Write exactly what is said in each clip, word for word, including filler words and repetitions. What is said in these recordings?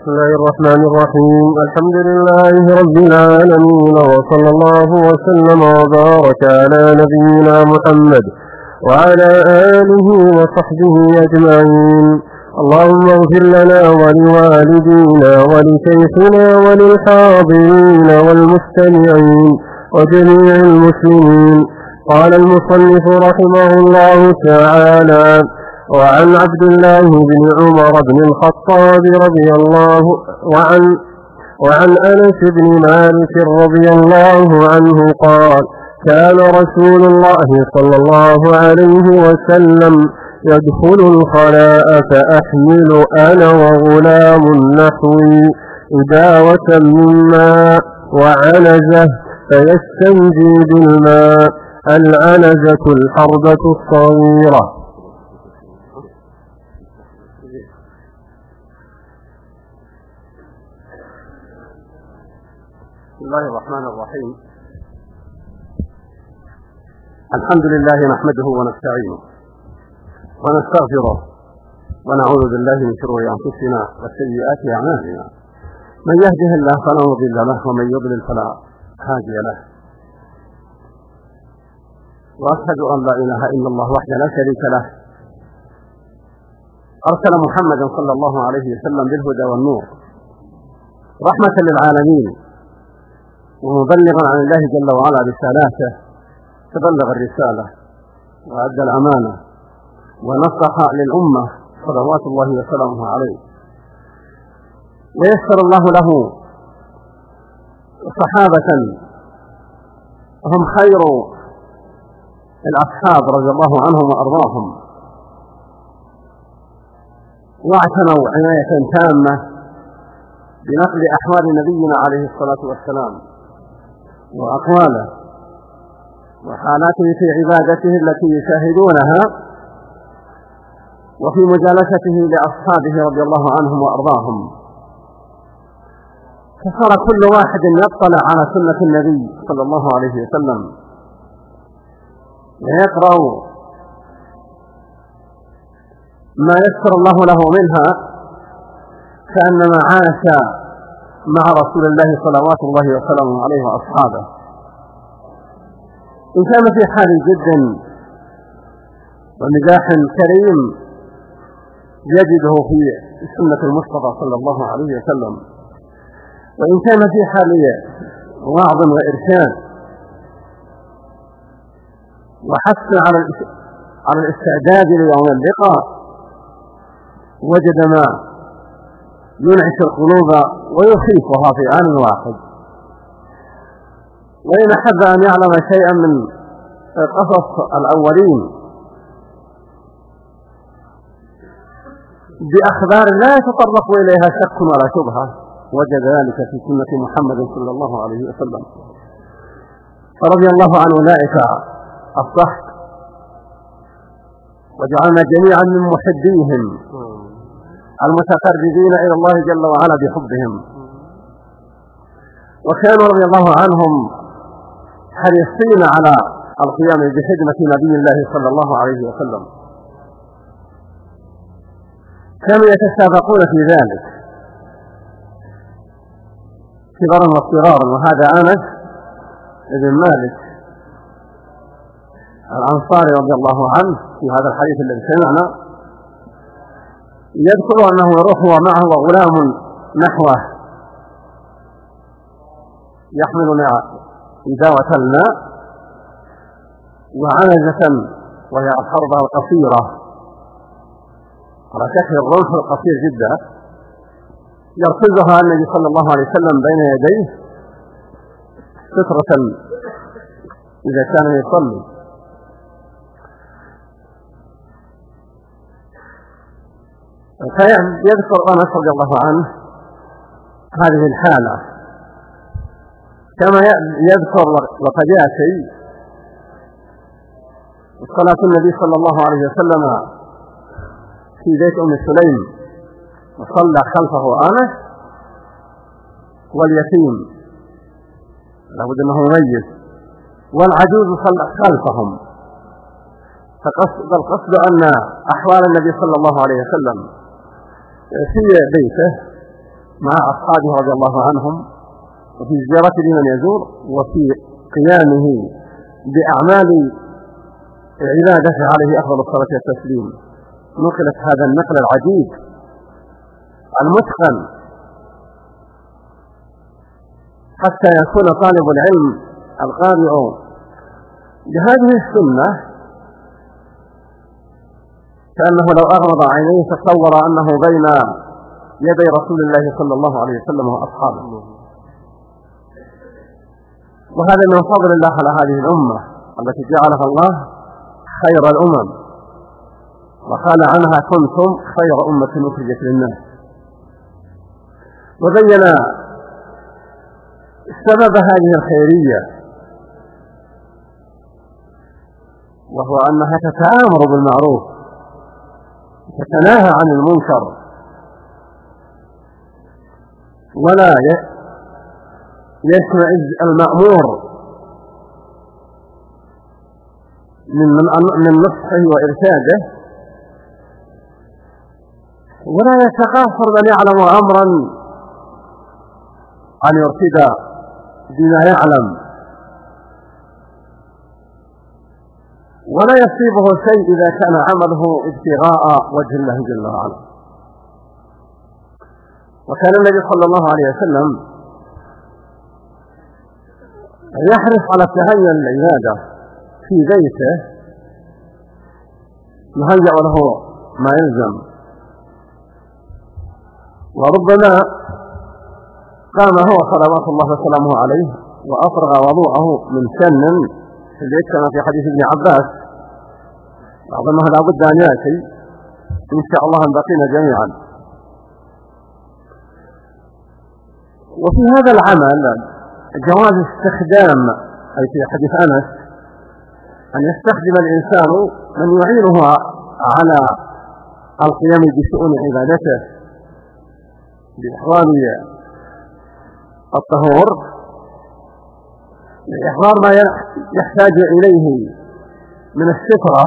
بسم الله الرحمن الرحيم. الحمد لله رب العالمين، وصلى الله وسلم وبارك على نبينا محمد وعلى آله وصحبه أجمعين. اللهم اغفر لنا ولوالدينا ولشيخنا وللحاضرين والمستمعين وجميع المسلمين. قال المصنف رحمه الله تعالى: وعن عبد الله بن عمر بن الخطاب رضي الله وعن وعن أنس بن مالك رضي الله عنه قال: كان رسول الله صلى الله عليه وسلم يدخل الخلاء فأحمل أنا وغلام نحوي إداوة من ماء وعنزة فيستنجي بالماء. العنزة الحربة الصغيرة. بسم الله الرحمن الرحيم. الحمد لله نحمده ونستعينه ونستغفره ونعوذ بالله من شرور أنفسنا وسيئات أعمالنا. من يهده الله فلا مضل له ومن يضلل فلا هادي له. وأشهد أن لا إله إلا الله وحده لا شريك له، أرسل محمدا صلى الله عليه وسلم بالهدى والنور رحمة للعالمين، ومبلغا عن الله جل وعلا رسالاته، تبلغ الرسالة وأدى الأمانة ونصح للأمة صلوات الله وسلامه عليه. ويسر الله له صحابة هم خير الأصحاب رضي الله عنهم وأرضاهم، واعتنوا عناية تامة بنقل أحوال نبينا عليه الصلاة والسلام وأقواله وحالاته في عبادته التي يشاهدونها وفي مجالسته لأصحابه رضي الله عنهم وأرضاهم. فصار كل واحد يطلع على سنة النبي صلى الله عليه وسلم ويقرأ ما يسر الله له منها، كأنما عاش مع رسول الله صلوات الله وسلامه عليه وأصحابه. إن كان في حال جد ومزاح كريم يجده في سنة المصطفى صلى الله عليه وسلم، وإن كان في حال وعظ وإرشاد وحث على على الاستعداد ليوم اللقاء، وجد ما ينعش القلوب ويخيفها في آن واحد. وإن أحب أن يعلم شيئا من قصص الأولين بأخبار لا يتطرق إليها شك ولا شبهة، وجد ذلك في سنة محمد صلى الله عليه وسلم. فرضي الله عن أولئك الصحب، وجعلنا جميعا من محبيهم المتقربين إلى الله جل وعلا بحبهم. وكانوا رضي الله عنهم حريصين على القيام بخدمة نبي الله صلى الله عليه وسلم، كانوا يتسابقون في ذلك كبرا واصغارا. وهذا أنس بن مالك الأنصاري رضي الله عنه في هذا الحديث الذي سمعنا يذكر أنه يروح ومعه غلام نحوه يحملنا إداوة الماء وعنزة وهي الحربة القصيرة على شكل الرمح القصير جدا، يركزها النبي صلى الله عليه وسلم بين يديه سترة إذا كان يصلي. فيذكر أنس رضي الله عنه هذه الحالة، كما يذكر وقد يأتي صلاة النبي صلى الله عليه وسلم في بيت أم سليم وصلى خلفه أنس واليتيم لابد أنه يميز، والعجوز صلى خلفهم. فقصد القصد أن أحوال النبي صلى الله عليه وسلم في بيته مع أصحابه رضي الله عنهم، وفي زيارته لمن يزور، وفي قيامه بأعمال عبادته عليه أفضل الصلاة والتسليم. نقلت هذا النقل العجيب المتقن حتى يكون طالب العلم القارئ بهذه السنة كأنه لو أغمض عينيه تصور أنه بين يدي رسول الله صلى الله عليه وسلم وأصحابه. وهذا من فضل الله على هذه الأمة التي جعلها الله خير الأمم، وقال عنها كنتم خير أمة أخرجت للناس. وبين سبب هذه الخيرية، وهو أنها تتآمر بالمعروف تتناهى عن المنكر، ولا يشمئز المأمور من نصحه وإرشاده، ولا يتقاصر من يعلم أمرا أن يرشد بما يعلم، ولا يصيبه شيء إذا كان عمله ابتغاء وجه الله جل وعلا. وكان النبي صلى الله عليه وسلم يحرص على تهيئ العبادة في بيته، يهيأ له ما يلزم، وربما قام هو صلوات الله وسلامه عليه وأفرغ وضوءه من سن في البيت كما في حديث ابن عباس، أظنه لا بد أن يأتي إن شاء الله أن بقينا جميعا. وفي هذا العمل جواز استخدام، أي في حديث أنس أن يستخدم الإنسان من يعينه على القيام بشؤون عبادته بإحضار الطهور، بإحضار ما يحتاج إليه من السترة.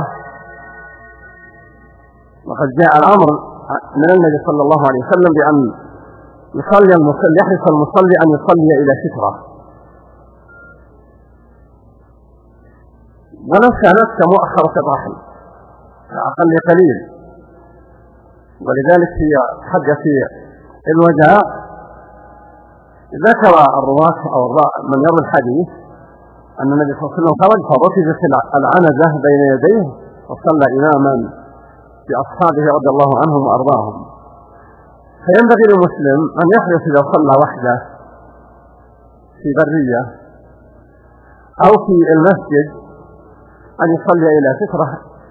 وقد جاء الأمر من النبي صلى الله عليه وسلم بأن يصلي المصلي يحرص المصلي أن يصلي إلى سترة، ولو كانت كمؤخرة الرحل أقل قليل. ولذلك في حديث الوداع ذكر الرواة أو من يروي الحديث أن النبي صلى الله عليه وسلم خرج فركزت العنزة بين يديه وصلى إماما بأصحابه رضي الله عنهم وأرضاهم. فينبغي للمسلم أن يحرص إذا صلى وحده في برية أو في المسجد أن يصلي إلى سترة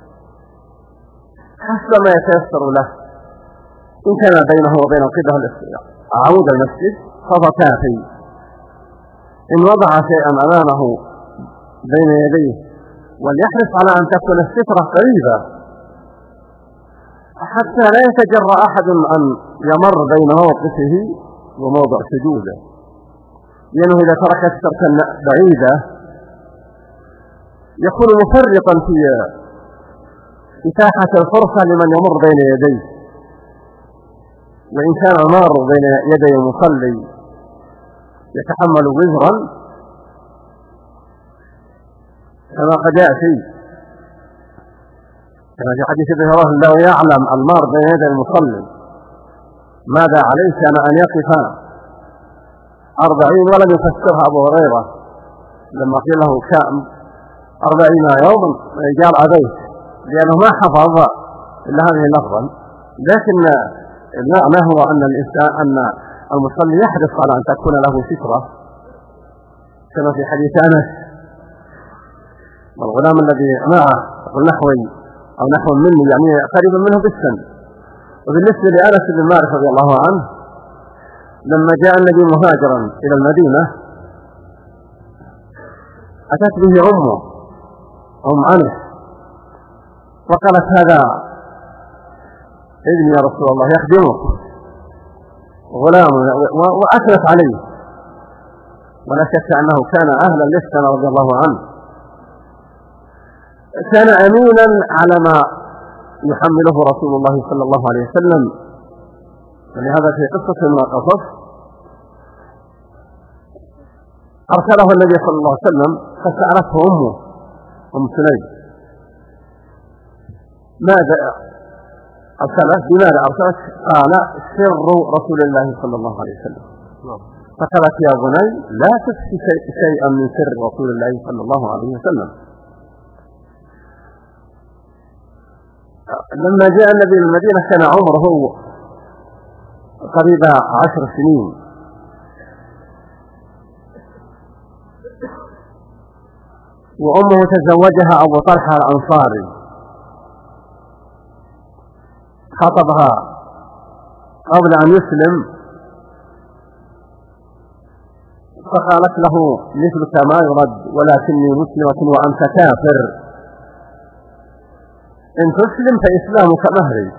حسب ما يتيسر له. إن كان بينه وبين القبلة عمود المسجد فهو كافي. إن وضع شيئا أمامه بين يديه وليحرص على أن تكون السترة قريبة حتى لا يتجرأ أحد أن يمر بين موقفه وموضع سجوده، لأنه إذا ترك السترة بعيدة يكون مفرطا في إتاحة الفرصة لمن يمر بين يديه. وإن كان المار بين يدي المصلي يتحمل وزرا كما قد يأتي كما في حديث ابن هريرة لو يعلم المار بين يدي المصلي ماذا عليه كان أن يقف أربعين، ولم يفسرها أبو هريرة لما قيل له كام أربعين يوما قال عبيت، لأنه ما حفظ إلا هذه اللفظة. لكن المعنى هو أن الإنسان أن المصلي يحرص على أن تكون له سترة كما في حديث أنس والغلام الذي معه نحوي أو نحو مني يعني قريبا منه بالسن. وبالنسبة لأنس بن مالك رضي الله عنه لما جاء النبي مهاجرا إلى المدينة أتت به أمه أم أنس وقالت هذا ابني يا رسول الله يخدمك غلام، وأثنت عليه، ولا شك أنه كان أهلا للسنة رضي الله عنه، كان أمينا على ما يحمله رسول الله صلى الله عليه وسلم ولهذا في قصة من القصص أرسله النبي صلى الله عليه وسلم فسألته أمه أم سليم ماذا أرسلت بماذا أرسلت؟ قال سر رسول الله صلى الله عليه وسلم. فقالت يا بني لا تفشي شيئا من سر رسول الله صلى الله عليه وسلم. لما جاء النبي من المدينة كان عمره قريب عشر سنين، وأمه تزوجها أبو طلحة الأنصاري، خطبها قبل أن يسلم، فقالت له مثلك ما يرد ولكني مسلمة وأنت كافر، إن تسلم فإسلامك مهري.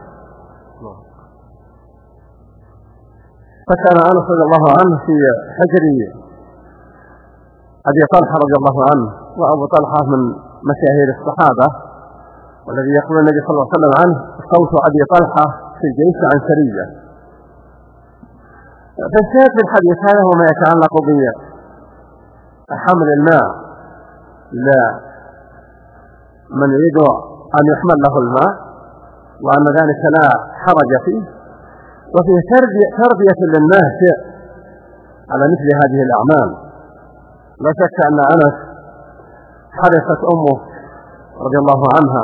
فكان أنس رضي الله عنه في حجر أبي طلحة رضي الله عنه، وأبو طلحة من مشاهير الصحابة، والذي يقول النبي صلى الله عليه وسلم عنه صوت أبي طلحة في الجيش عن سرية. فالشاهد في الحديث هذا هو ما يتعلق بحمل الماء لمن يريد أن يحمل له الماء، وأن ذلك لا حرج فيه، وفيه تربية للناشئ على مثل هذه الأعمال. لا شك أن أنس حرصت أمه رضي الله عنها،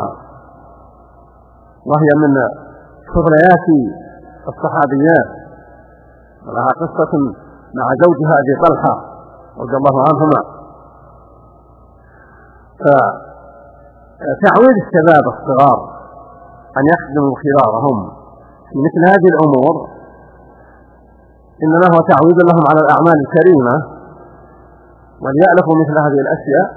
وهي من فضليات الصحابيات، ولها قصة مع زوجها أبي طلحة رضي الله عنهما. فتعويد الشباب الصغار أن يخدموا خيارهم في مثل هذه الأمور إنما هو تعويد لهم على الأعمال الكريمة، وليألفوا مثل هذه الأشياء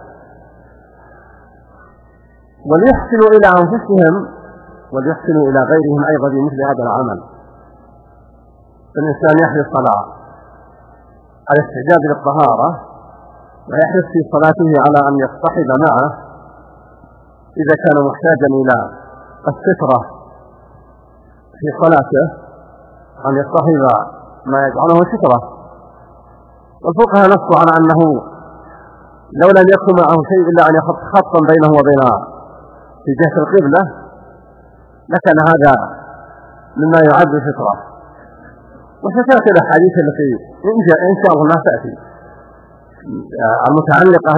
وليحسنوا إلى أنفسهم وليحسنوا إلى غيرهم أيضا بمثل هذا العمل. فالإنسان يحرص على استعداد للطهارة، ويحرص في صلاته على أن يصطحب معه إذا كان محتاجا إلى السترة في صلاته أن يصطحب ما يجعله سترة. والفقهاء نصوا على أنه لو لم يكن معه شيء إلا أن يخط خطا بينه وبين في جهة القبلة لكان هذا مما يعد سترة. وستأتي الأحاديث التي إن شاء الله ما تأتي المتعلقة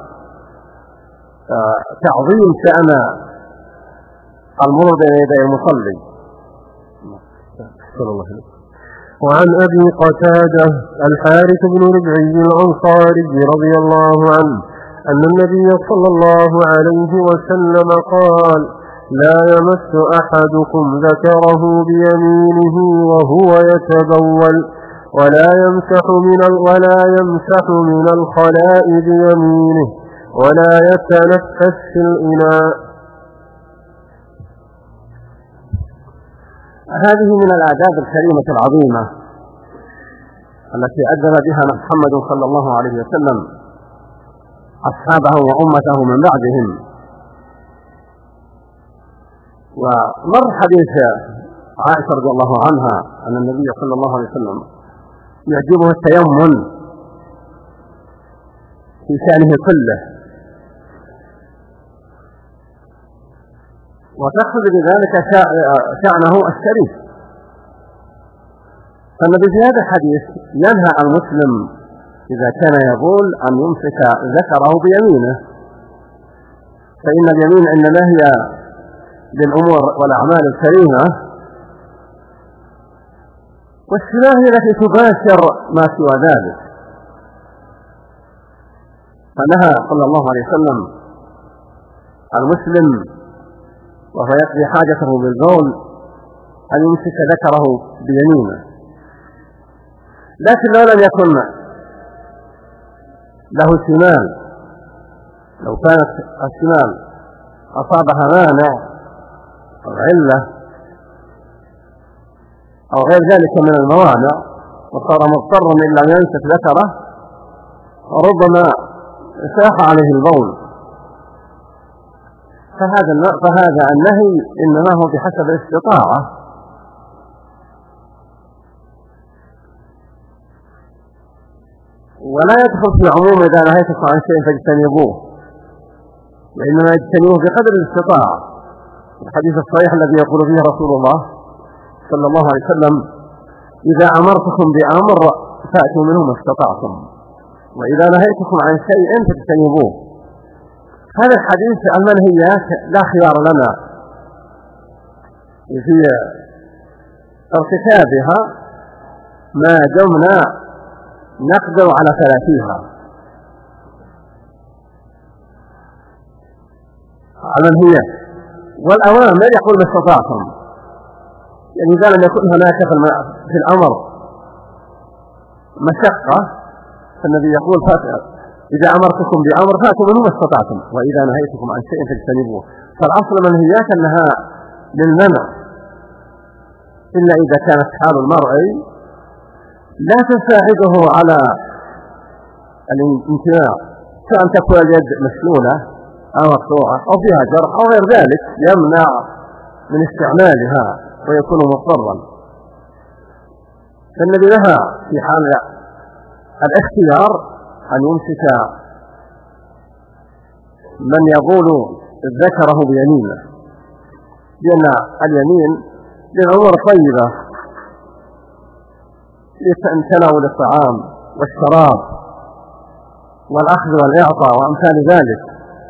بتعظيم شأن المرور بين يدي المصلي. وعن أبي قتادة الحارث بن ربعي الأنصاري رضي الله عنه أن النبي صلى الله عليه وسلم قال: لا يمس أحدكم ذكره بيمينه وهو يتبول، ولا يمسح من ولا يمسح من الخلاء بيمينه، ولا يتنفس في الإناء. هذه من الآداب الكريمة العظيمة التي أدب بها محمد صلى الله عليه وسلم أصحابه وأمته من بعدهم. ومر حديث عائشة رضي الله عنها أن النبي صلى الله عليه وسلم يعجبه التيمم في شأنه كله، وتأخذ بذلك شأنه الشريف. فالنبي في هذا الحديث ينهى المسلم إذا كان يقول أن يمسك ذكره بيمينه، فإن اليمين إنما هي للأمور والأعمال الكريمة، والشمال هي التي تباشر ما سوى ذلك. فنهى صلى الله عليه وسلم المسلم وهو يقضي حاجته بالبول أن يمسك ذكره بيمينه، لكن لو لم يكن له شمال، لو كانت الشمال أصابها مانع أو علة أو غير ذلك من الموانع وصار مضطرا إن لم يمسك ذكره وربما ساح عليه البول، فهذا فهذا النهي إنما هو بحسب الاستطاعة. ولا يدخل في عموم إذا نهيتكم عن شيء فاجتنبوه، وإنما يجتنبوه بقدر الاستطاعة. الحديث الصحيح الذي يقول فيه رسول الله صلى الله عليه وسلم: إذا أمرتكم بأمر فأتوا منه ما استطعتم، وإذا نهيتكم عن شيء فاجتنبوه. هذا الحديث المنهيات لا خيار لنا في ارتكابها ما دمنا نقدر على تلافيها. المنهيات والأوامر يقول ما استطعتم، يعني إذا لم يكن هناك في الأمر مشقة فالنبي يقول إذا أمرتكم بأمر فأتوا منه ما استطعتم، وإذا نهيتكم عن شيء فاجتنبوه. فالأصل المنهيات أنها للمنع، إلا إذا كانت حال المرء لا تساعده على الامتناع، كأن تكون اليد مسلولة أو مقطوعة أو فيها جرح أو غير ذلك يمنع من استعمالها ويكون مضطرا. فالنبي لها في حال الاختيار أن يمسك من يقول ذكره بيمينه، لأن اليمين للأمور طيبة لتناول الطعام والشراب والأخذ والإعطاء وأمثال ذلك،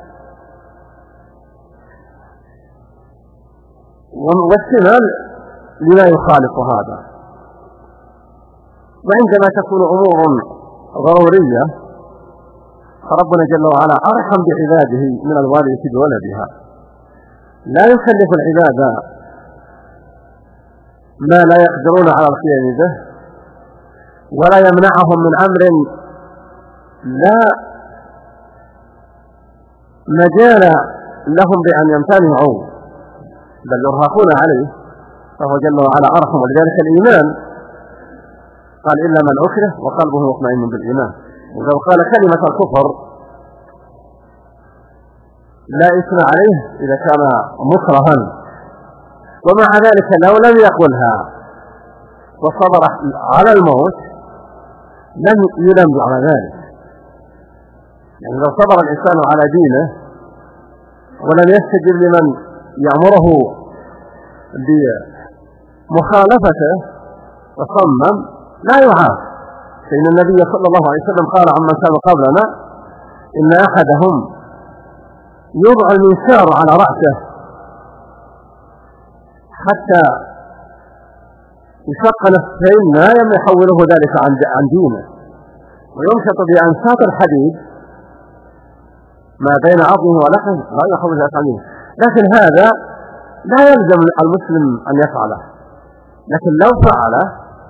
والشمال لما يخالف هذا. وعندما تكون أمور ضرورية فربنا جل وعلا أرحم بعباده من الوالدة بولدها، لا يكلف العباد ما لا يقدرون على القيام به، ولا يمنعهم من أمر لا مجال لهم بأن يمتنعوا بل يرهقون عليه، فهو جل وعلا أرحم. ولذلك الإيمان قال إلا من أكره وقلبه مطمئن بالإيمان. ولو قال كلمة الكفر لا إثم عليه إذا كان مكرها، ومع ذلك لو لم يقلها وصبر على الموت لم يلم على ذلك. يعني لو صبر الإنسان على دينه ولم يستجب لمن يأمره بمخالفته وصمم لا يعاف. فإن النبي صلى الله عليه وسلم قال عمن كان قبلنا: إن أحدهم يضع المنشار على رأسه حتى يشق نصفين ما يم يحوله ذلك عن دينه، ويمشط بأنساط الحديد ما بين عظمه ولحمه لا يحول ذلك عن دينه. لكن هذا لا يلزم المسلم أن يفعله، لكن لو فعله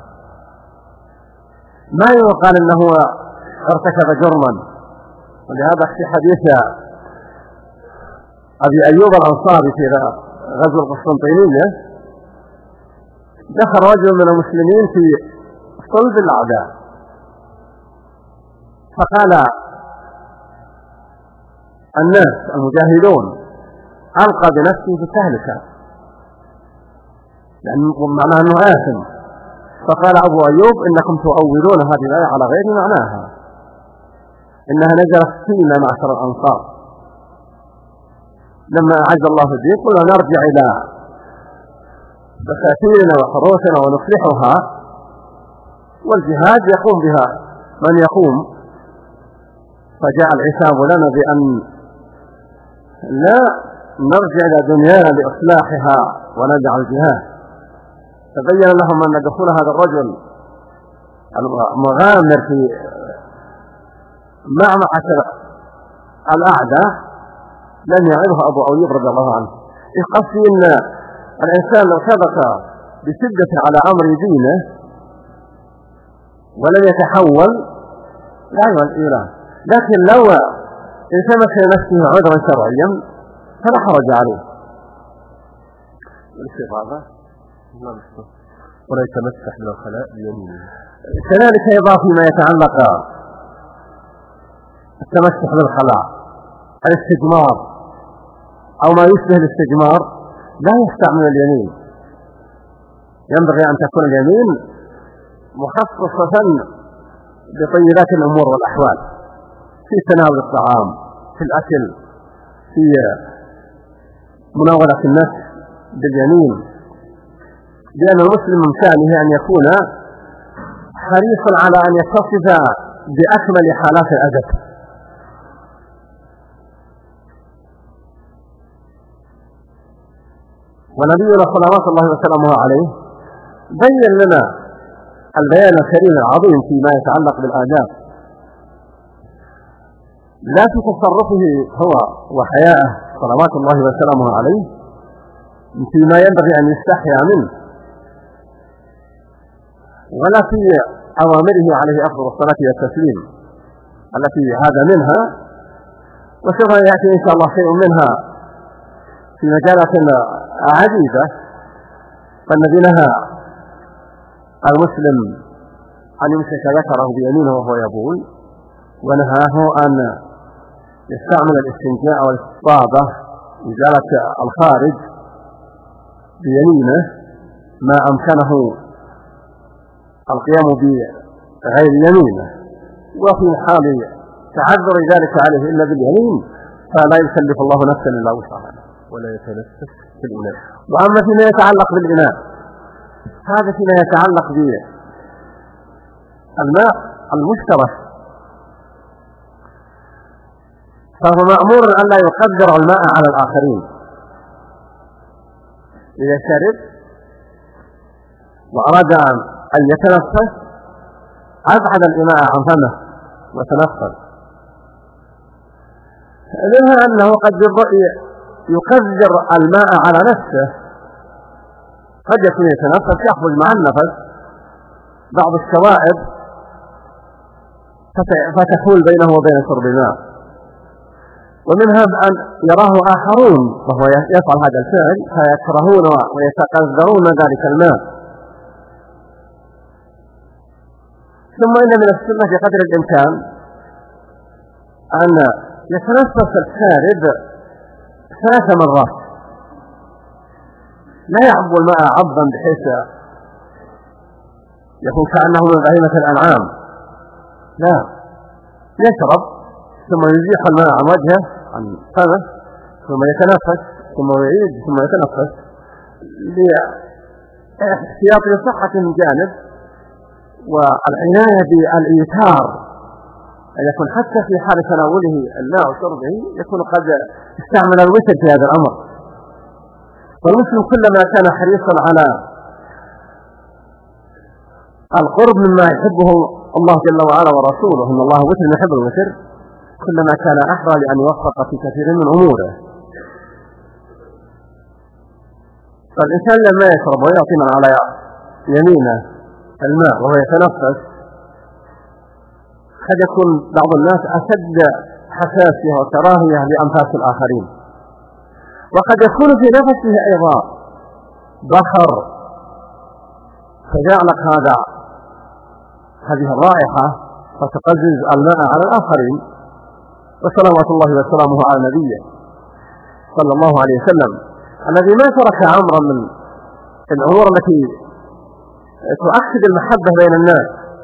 ما يقال أنه ارتكب جرما. ولهذا في حديث أبي أيوب الأنصاري في غزو القسطنطينية دخل رجل من المسلمين في صلب الأعداء فقال الناس المجاهدون: ألقى بنفسه في التهلكة، لأن معناه أنه آثم. فقال أبو أيوب: إنكم تؤولون هذه الآية على غير معناها، إنها نزلت فينا معشر الأنصار لما أعز الله الدين قلنا نرجع إلى بساتيننا وحروسنا ونصلحها، والجهاد يقوم بها من يقوم. فجاء العتاب لنا بأن لا نرجع إلى دنيانا لإصلاحها وندع الجهاد. تبين لهم أن دخول هذا الرجل المغامر في معمعة الأعداء لم يعرفه أبو أيوب رضي الله عنه. يقصي أن الإنسان لو ثبت بشدة على أمر دينه ولم يتحول لا يولى، لكن لو التمس لنفسه عذرا شرعيا فلا حرج عليه. الاستغاثة ولا يتمسح من الخلاء بيمينه. كذلك يضاف ما يتعلق التمسح بالخلاء الاستجمار أو ما يشبه الاستجمار لا يستعمل اليمين، ينبغي أن تكون اليمين مخصصة بطيبات الأمور والأحوال في تناول الطعام، في الأكل، في مناولة النفس باليمين، لأن المسلم من شأنه أن يكون حريصا على أن يتصف بأكمل حالات الأدب. ونبينا صلوات الله وسلامه عليه بين لنا البيان الكريم العظيم فيما يتعلق بالآداب، لا في تصرفه هو وحياءه صلوات الله وسلامه عليه فيما ينبغي أن يستحيا منه، ولا في أوامره عليه أفضل الصلاة والتسليم التي هذا منها، وسوف يأتي إن شاء الله شيء منها في مجالات عديدة. فالذي نهى المسلم أن يمسك ذكره بيمينه وهو يبول، ونهاه أن يستعمل الاستنجاء والاستطابة إزالة الخارج بيمينه ما أمكنه القيام بغير يمينه، وفي حال تعذر ذلك عليه إلا باليمين فلا يكلف الله نفسا إلا وسعها ولا يتنفس في الإناء. وأما فيما يتعلق بالإناء، هذا فيما يتعلق بالماء المشترك، فهو مأمور أن لا يقدر الماء على الآخرين. إذا شرب وأراد أن يتنفس أبعد الإناء عن فمه وتنفس، منها أنه قد يقدر الماء على نفسه، قد يكون يتنفس يخرج مع النفس بعض الشوائب فتحول بينه وبين شرب الماء. ومنها أن يراه آخرون وهو يفعل هذا الفعل فيكرهون ويتقذرون ذلك الماء. ثم إن من السنة بقدر الإمكان أن يتنفس الشارب ثلاث مرات، لا يعب الماء عبا بحيث يكون كأنه من بهيمة الأنعام، لا، يشرب ثم يزيح الماء عن وجهه عن فمه ثم يتنفس ثم يعيد ثم يتنفس لاحتياط لصحة من جانب، والعناية بالإيثار أن يكون حتى في حال تناوله الماء وشربه يكون قد استعمل الوتر في هذا الأمر. والمسلم كلما كان حريصا على القرب مما يحبه الله جل وعلا ورسوله، إن الله وتر يحب الوتر، كلما كان أحرى لأن يوفق في كثير من أموره. فالإنسان لما يشرب ويعطي من على يمينه الماء وهو يتنفس قد يكون بعض الناس أشد حساسية وكراهية لأنفاس الآخرين، وقد يكون في نفسه أيضا بخر فيعلق هذا هذه الرائحة فتقزز الماء على الآخرين. وصلوات الله وسلامه على نبيه صلى الله عليه وسلم الذي ما ترك أمرا من الأمور التي تؤكد المحبة بين الناس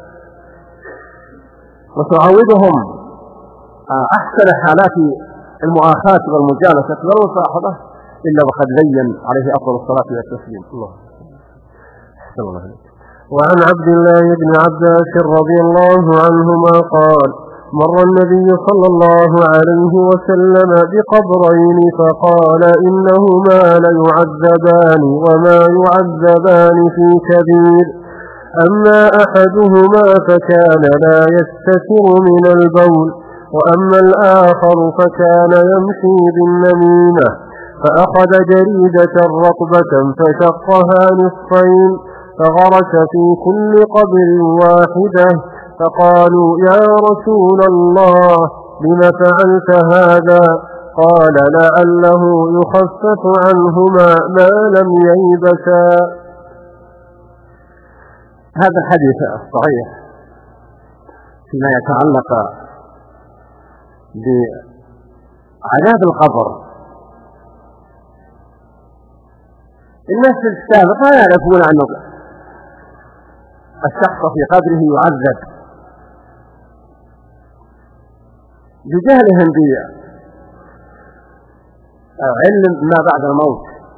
وتعودهم أحسن حالات المؤاخاة والمجالسة والمصاحبة إلا وقد بين عليه أفضل الصلاة والتسليم. الله صلى الله عليه وسلم. وعن عبد الله بن عباس رضي الله عنهما قال: مر النبي صلى الله عليه وسلم بقبرين فقال: إنهما ليعذبان وما يعذبان في كبير، أما أحدهما فكان لا يستتر من البول، وأما الآخر فكان يمشي بالنميمة، فأخذ جريدة رطبة فشقها نصفين فغرس في كل قبر واحدة، فقالوا: يا رسول الله لم فعلت هذا؟ قال: لعله يخفف عنهما ما لم ييبسا. هذا الحديث الصحيح فيما يتعلق بعذاب القبر، الناس السابقة لا يعرفون أن الشخص في قبره يعذب بجهلهم بعلم ما بعد الموت.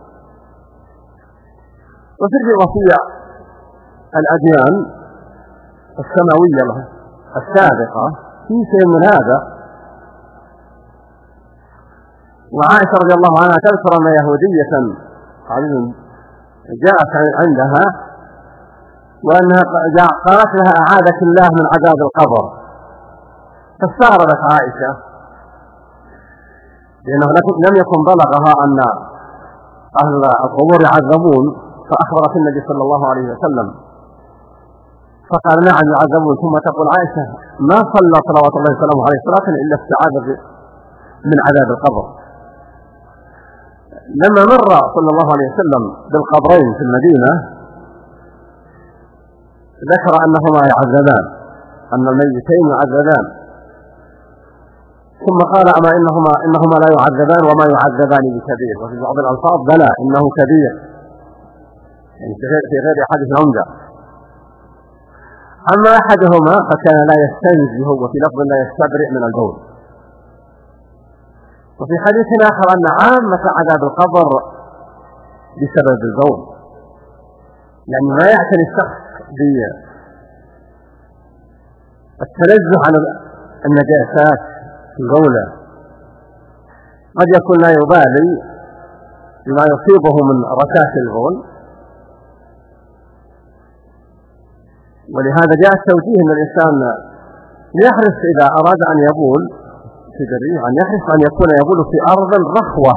وفي وصية الأديان السماوية السابقة في شيء من هذا. وعائشة رضي الله عنها تذكر أن يهودية جاءت عندها وأنها قالت لها أعاذك الله من عذاب القبر، فاستغربت عائشة لأنه لم يكن بلغها أن أهل القبور يعذبون، فأخبرت النبي صلى الله عليه وسلم فقال نعم يعذبون. ثم تقول عائشة ما صلى صلوات الله وسلامه عليه صلاة إلا استعاذ من عذاب القبر. لما مر صلى الله عليه وسلم بالقبرين في المدينة ذكر أنهما يعذبان، أن الميتين يعذبان، ثم قال أما إنهما, إنهما لا يعذبان وما يعذبان بكبير. وفي بعض الألفاظ بلى إنه كبير، يعني في غير حديث عمدة. أما أحدهما فكان لا يستنزه، وفي لفظ لا يستبرئ من البول. وفي حديث آخر أن عامة عذاب القبر بسبب البول، يعني ما يعتني الشخص بالتنزه عن النجاسات في البولة، قد يكون لا يبالي بما يصيبه من رشاش البول. ولهذا جاء التوجيه أن الإنسان يحرص إذا أراد أن يبول في برية أن يحرص أن يكون يبول في أرض رخوة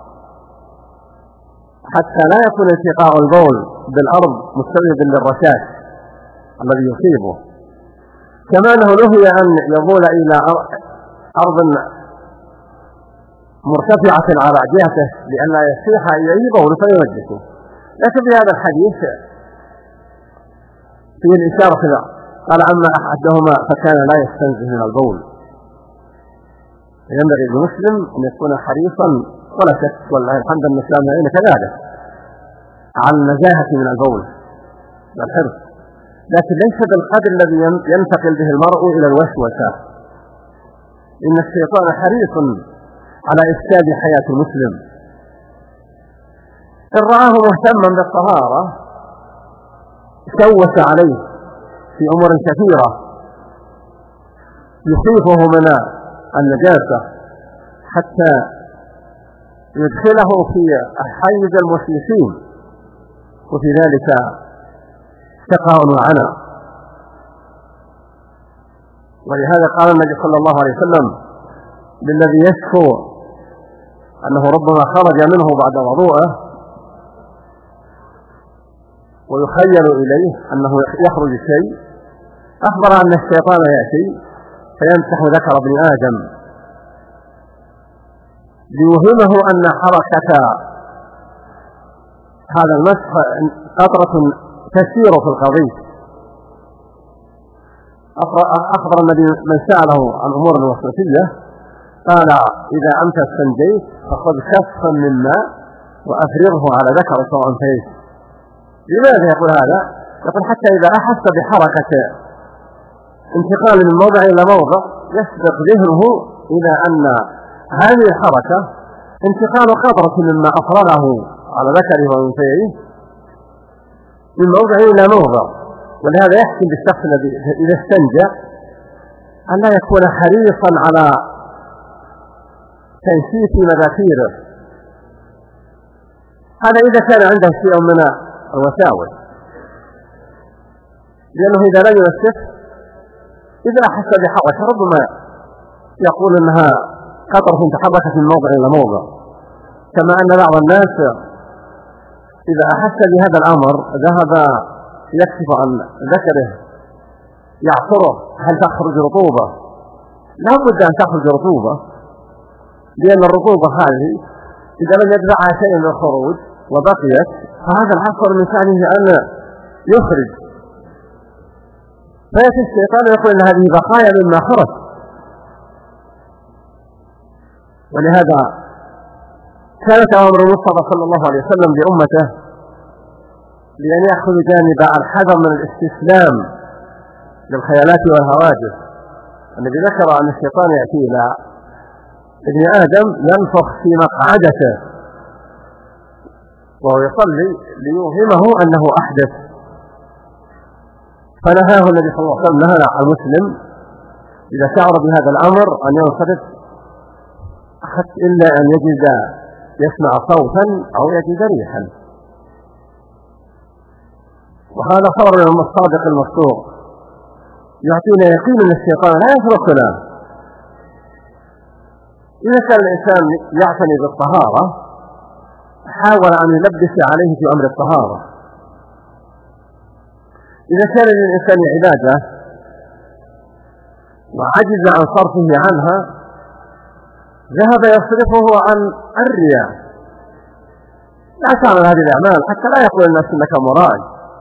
حتى لا يكون التقاء البول بالأرض مستوعبا للرشاش الذي يصيبه. كما أنه نهي أن يبول إلى أرض مرتفعة على جهته لأن لا يصيح إليه بول فيوجهه. لكن في هذا الحديث فيه الإشارة كذا، قال أما أحدهما فكان لا يستنزه من البول. ينبغي للمسلم أن يكون حريصا، ولا شك والله الحمد لله الإسلام كذلك، على النزاهة من البول والحرص، لكن ليس بالقدر الذي ينتقل به المرء إلى الوسوسة. إن الشيطان حريص على إفساد حياة المسلم. إن رآه مهتما بالطهارة شوش عليه في أمور كثيرة يخيفه من النجاسة حتى يدخله في حيز المسلمين، وفي ذلك شقاء وعنى. ولهذا قال النبي صلى الله عليه وسلم للذي يشكو أنه ربما خرج منه بعد وضوءه ويخيل إليه أنه يخرج شيء، أخبر أن الشيطان يأتي فيمسح ذكر ابن آدم ليوهمه أن حركة هذا المسح قطرة تسير في القضية. أخبر النبي من سأله عن أمور الوسوسية قال إذا أنت استنجيت فخذ كفا من ماء وأفرغه على ذكرك وأنفيك. لماذا يقول هذا؟ يقول حتى إذا أحس بحركة انتقال من موضع إلى موضع يسبق ذهنه إلى أن هذه الحركة انتقال قطرة مما أفرغه على ذكره وأنفيه من موضع إلى موضع. ولهذا يحكم بالشخص الذي إذا استنجى أن لا يكون حريصا على تنشيط مذاكيره، هذا إذا كان عنده شيء من الوساوس، لأنه إذا لم يمسك إذا أحس بحركة ربما يقول أنها قطرة تحركت من موضع إلى موضع. كما أن بعض الناس إذا أحس بهذا الأمر ذهب يكشف عن ذكره يعصره هل تخرج رطوبة. لا بد أن تخرج رطوبة، لأن الرطوبة هذه إذا لم يدفعها شيء من الخروج وبقيت فهذا العصر من شأنه أن يخرج، فيأتي الشيطان يقول أن هذه بقايا مما خرج. ولهذا كانت أمر المصطفى صلى الله عليه وسلم لأمته لأن يأخذ جانب الحذر من الاستسلام للخيالات والهواجس الذي ذكر أن الشيطان يأتي إلى ابن آدم ينفخ في مقعدته وهو يصلي ليوهمه أنه أحدث، فنهاه النبي صلى الله عليه وسلم، نهى المسلم إذا شعر بهذا الأمر أن ينصرف إلا أن يجد يسمع صوتا أو يجد ريحا. وهذا خبر من الصادق المصدوق يعطينا يقين أن الشيطان لا يتركنا. إذا كان الإنسان يعتني بالطهارة حاول أن يلبس عليه في أمر الطهارة. إذا كان للإنسان عبادة وعجز عن صرفه عنها ذهب يصرفه عن الرياء. لا تعمل هذه الأعمال حتى لا يقول الناس إنك مراء.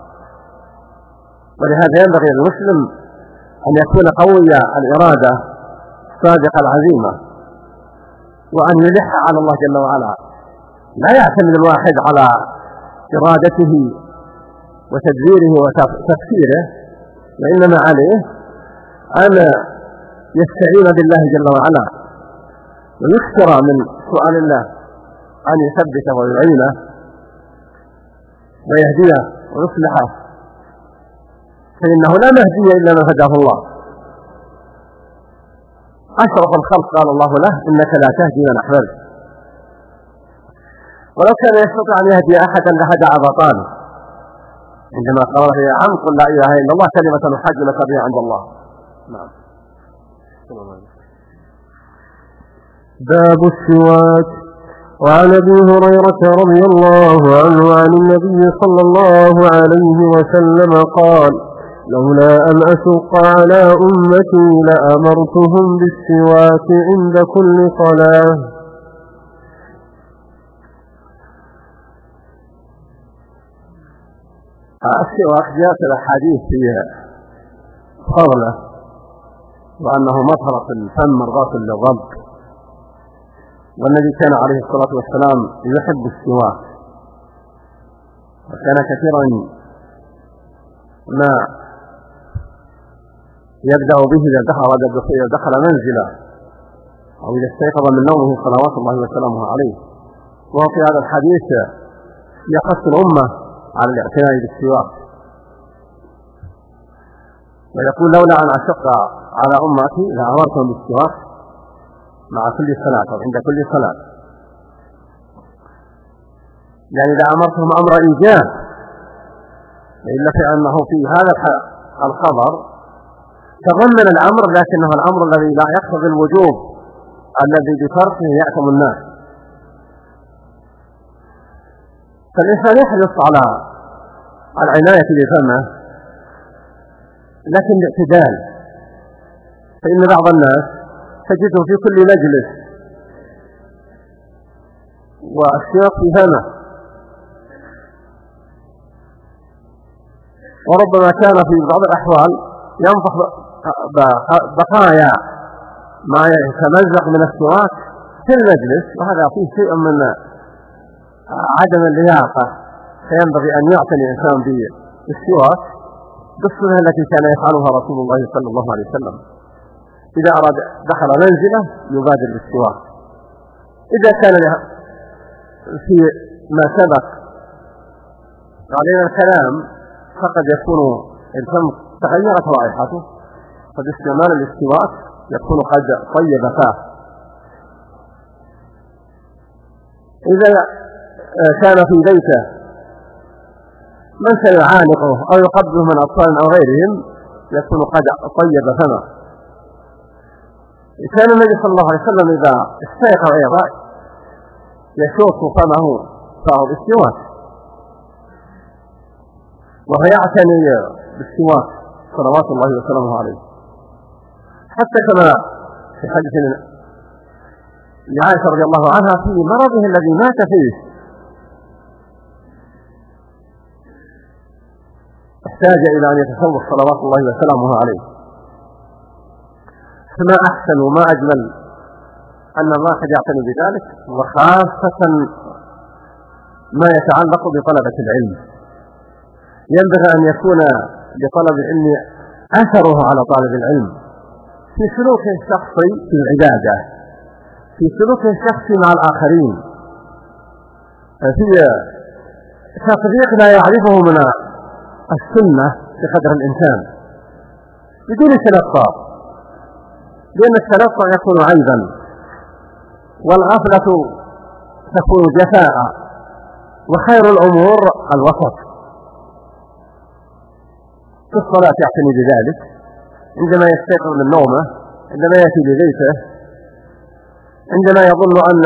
ولهذا ينبغي للمسلم أن يكون قوي الإرادة صادق العزيمة، وأن يلح على الله جل وعلا. لا يعتمد الواحد على إرادته وتدبيره وتفكيره، وإنما عليه أن يستعين بالله جل وعلا ويكثر من سؤال الله أن يثبته ويعينه ويهديه ويصلحه، فإنه لا مهدي إلا من هداه الله. أشرف الخلق قال الله له إنك لا تهدي من أحببت، ولو كان يستطيع أن يهدي أحدا لهدى أبا طالب عندما قال يا عم قل لا إله إلا الله كلمة نحج لك بها عند الله. نعم. باب السواك. وعن أبي هريرة رضي الله عنه عن النبي صلى الله عليه وسلم قال لولا أن أشق على أمتي لأمرتهم بالسواك عند كل صلاة. السواك جاءت الأحاديث فيها فضله وأنه مطهرة الفم مرضاة للرب، والنبي كان عليه الصلاة والسلام يحب السواك، وكان كثيرا ما يبدأ به إذا دخل إذا دخل منزله أو إذا استيقظ من نومه صلوات الله وسلامه عليه. وهو في هذا الحديث يحث الأمة على الاعتناء بالسواك، ويقول لولا أن أشق على أمتي لأمرتهم بالسواك مع كل صلاة أو عند كل صلاة، يعني لأمرتهم أمر إيجاب، إلا في أنه في هذا الخبر تضمن الأمر لكنه الأمر الذي لا يقتضي الوجوب الذي بتركه يأثم الناس. فالإنسان يحرص على العناية بفمه لكن باعتدال، فإن بعض الناس تجده في كل مجلس والسواك في فمه، وربما كان في بعض الأحوال ينفخ بقايا ما يتمزق من السواك في المجلس، وهذا فيه شيء من عدم اللياقة. فينبغي أن يعتني الإنسان بالسواك بالصفة التي كان يفعلها رسول الله صلى الله عليه وسلم. إذا أراد دخل منزله يبادر بالسواك. إذا كان في ما سبق علينا الكلام فقد يكون الفم تغيرت رائحته، فباستعمال السواك يكون قد طيب فاه. إذا كان في بيته من سيعانقه أو يقبله من أطفال أو غيرهم يكون قد طيب فمه. كان النبي صلى الله عليه وسلم إذا استيقظ أيضا يشوف فمه فهو بالسواك، وهو يعتني بالسواك صلوات الله وسلامه عليه، حتى كما في حديث عائشة رضي الله عنها في مرضه الذي مات فيه احتاج إلى أن يتسوق صلوات الله وسلامه عليه. فما أحسن وما أجمل أن الله قد يعتني بذلك، وخاصة ما يتعلق بطلبة العلم. ينبغي أن يكون لطلب العلم أثره على طالب العلم، في سلوك الشخص في العبادة، في سلوك الشخص مع الآخرين، في تطبيق لا يعرفه من السنة بقدر الإنسان بدون تلقى، لأن التلقى يكون عيبا والغفلة تكون جفاء، وخير الأمور الوسط. في الصلاة يعتني بذلك عندما يستيقظ من نومه، عندما يأتي ببيته، عندما يظن أن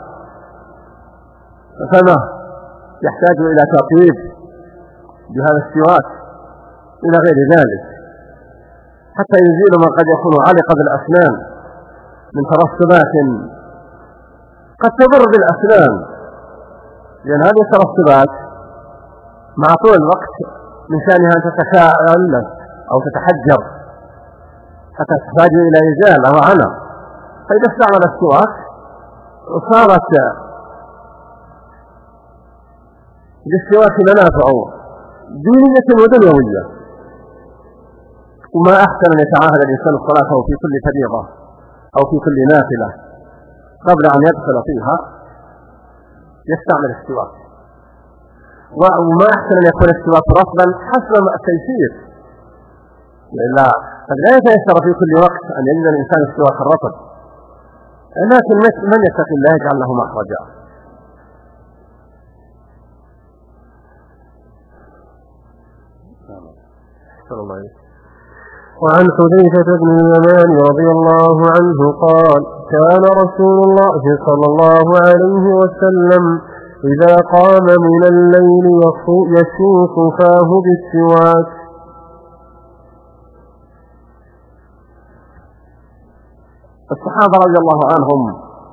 فمه يحتاج إلى تطيب بهذا السواك إلى غير ذلك، حتى يزيل ما قد يكون علق بالأسنان من ترسبات قد تضر بالأسنان، لأن هذه الترسبات مع طول الوقت من شأنها أن تتشعل أو تتحجر حتى تحتاج إلى إزالة وعنى. فإذا استعمل السواك صارت للسواك منافع دينية ودنيوية. وما أحسن أن يتعاهد الإنسان صلاته في كل فريضة أو في كل نافلة قبل أن يدخل فيها يستعمل السواك. وما أحسن أن يكون السواك رطبا حسب التيسير، لأن قد لا يتيسر في كل وقت أن يجد الإنسان السواك الرطب، لكن من يتقي الله يجعل له مخرجا. صلى الله عليه وسلم. وعن حذيفة بن اليمان رضي الله عنه قال: كان رسول الله صلى الله عليه وسلم إذا قام من الليل يشوف فاه بالسواك. الصحابة رضي الله عنهم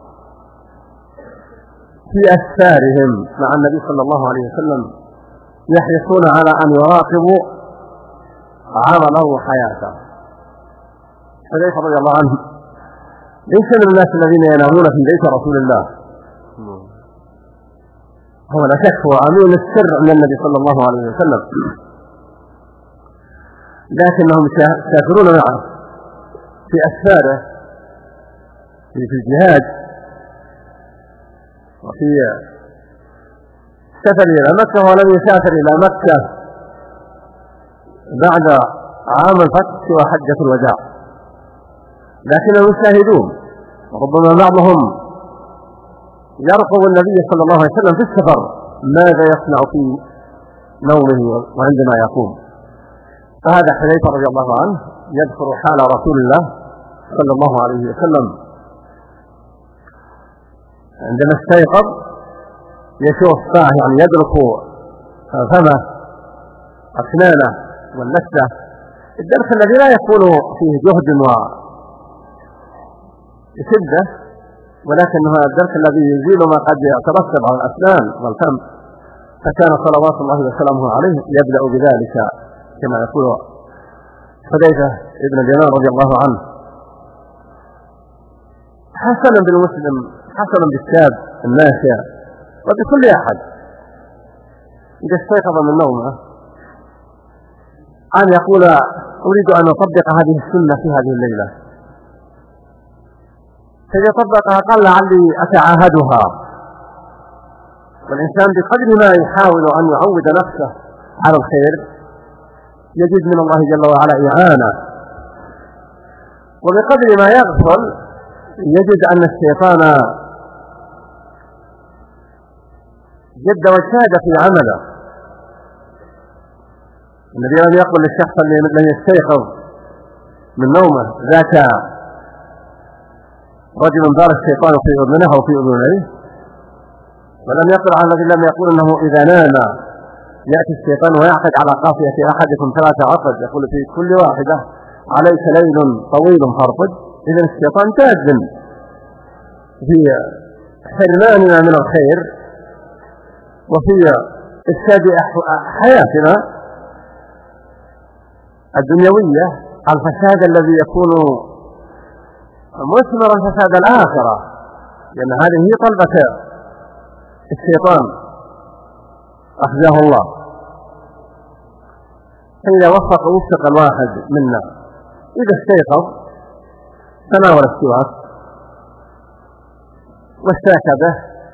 في أسفارهم مع النبي صلى الله عليه وسلم يحرصون على أن يراقبوا عمله وحياته. حذيفة رضي الله عنه ليس من الناس الذين ينامون في بيت رسول الله، هو لا شك هو أمين السر من النبي صلى الله عليه وسلم، لكنهم يسافرون معه في أسفاره في الجهاد وفي سفر إلى مكة، ولم يسافر إلى مكة بعد عام الفتح سوى حجة الوداع، لكنهم يشاهدون، وربما بعضهم يرقب النبي صلى الله عليه وسلم في السفر ماذا يصنع في نومه وعندما يقوم. فهذا حذيفة رضي الله عنه يذكر حال رسول الله صلى الله عليه وسلم عندما استيقظ يشوف فاه، يعني يدرك فمه أسنانه واللثة، الدرس الذي لا يكون فيه جهد وشدة، ولكنه الدرس الذي يزيل ما قد يترتب على الأسنان والفم. فكان صلوات الله وسلامه عليه يبدأ بذلك كما يقول حذيفة ابن اليمان رضي الله عنه: حسنا بالمسلم، حسنا بالشاب الناشئ، وبكل أحد إذا استيقظ من نومه أن يقول: أريد أن أطبق هذه السنة في هذه الليلة، فإذا طبقها قال لعلي أتعاهدها. والإنسان بقدر ما يحاول أن يعود نفسه على الخير يجد من الله جل وعلا إعانة، وبقدر ما يغفل يجد أن الشيطان جد واجتهد في عمله. النبي لم يقل للشخص الذي لم يستيقظ من نومه ذاك رجل بار الشيطان في أذنه أو في أذنيه، ولم يقل على الذي لم يقول أنه إذا نام يأتي الشيطان ويعقد على قافية أحدكم ثلاثة عقد يقول في كل واحدة عليك ليل طويل فارقد. إذن الشيطان جاذب في حرماننا من الخير وفي إفساد حياتنا الدنيوية، الفساد الذي يكون مثمرا فساد الآخرة، لأن هذه هي طلبة الشيطان أخزاه الله. فإذا وفق وفق الواحد منا إذا استيقظ تناول السواك واستاك به،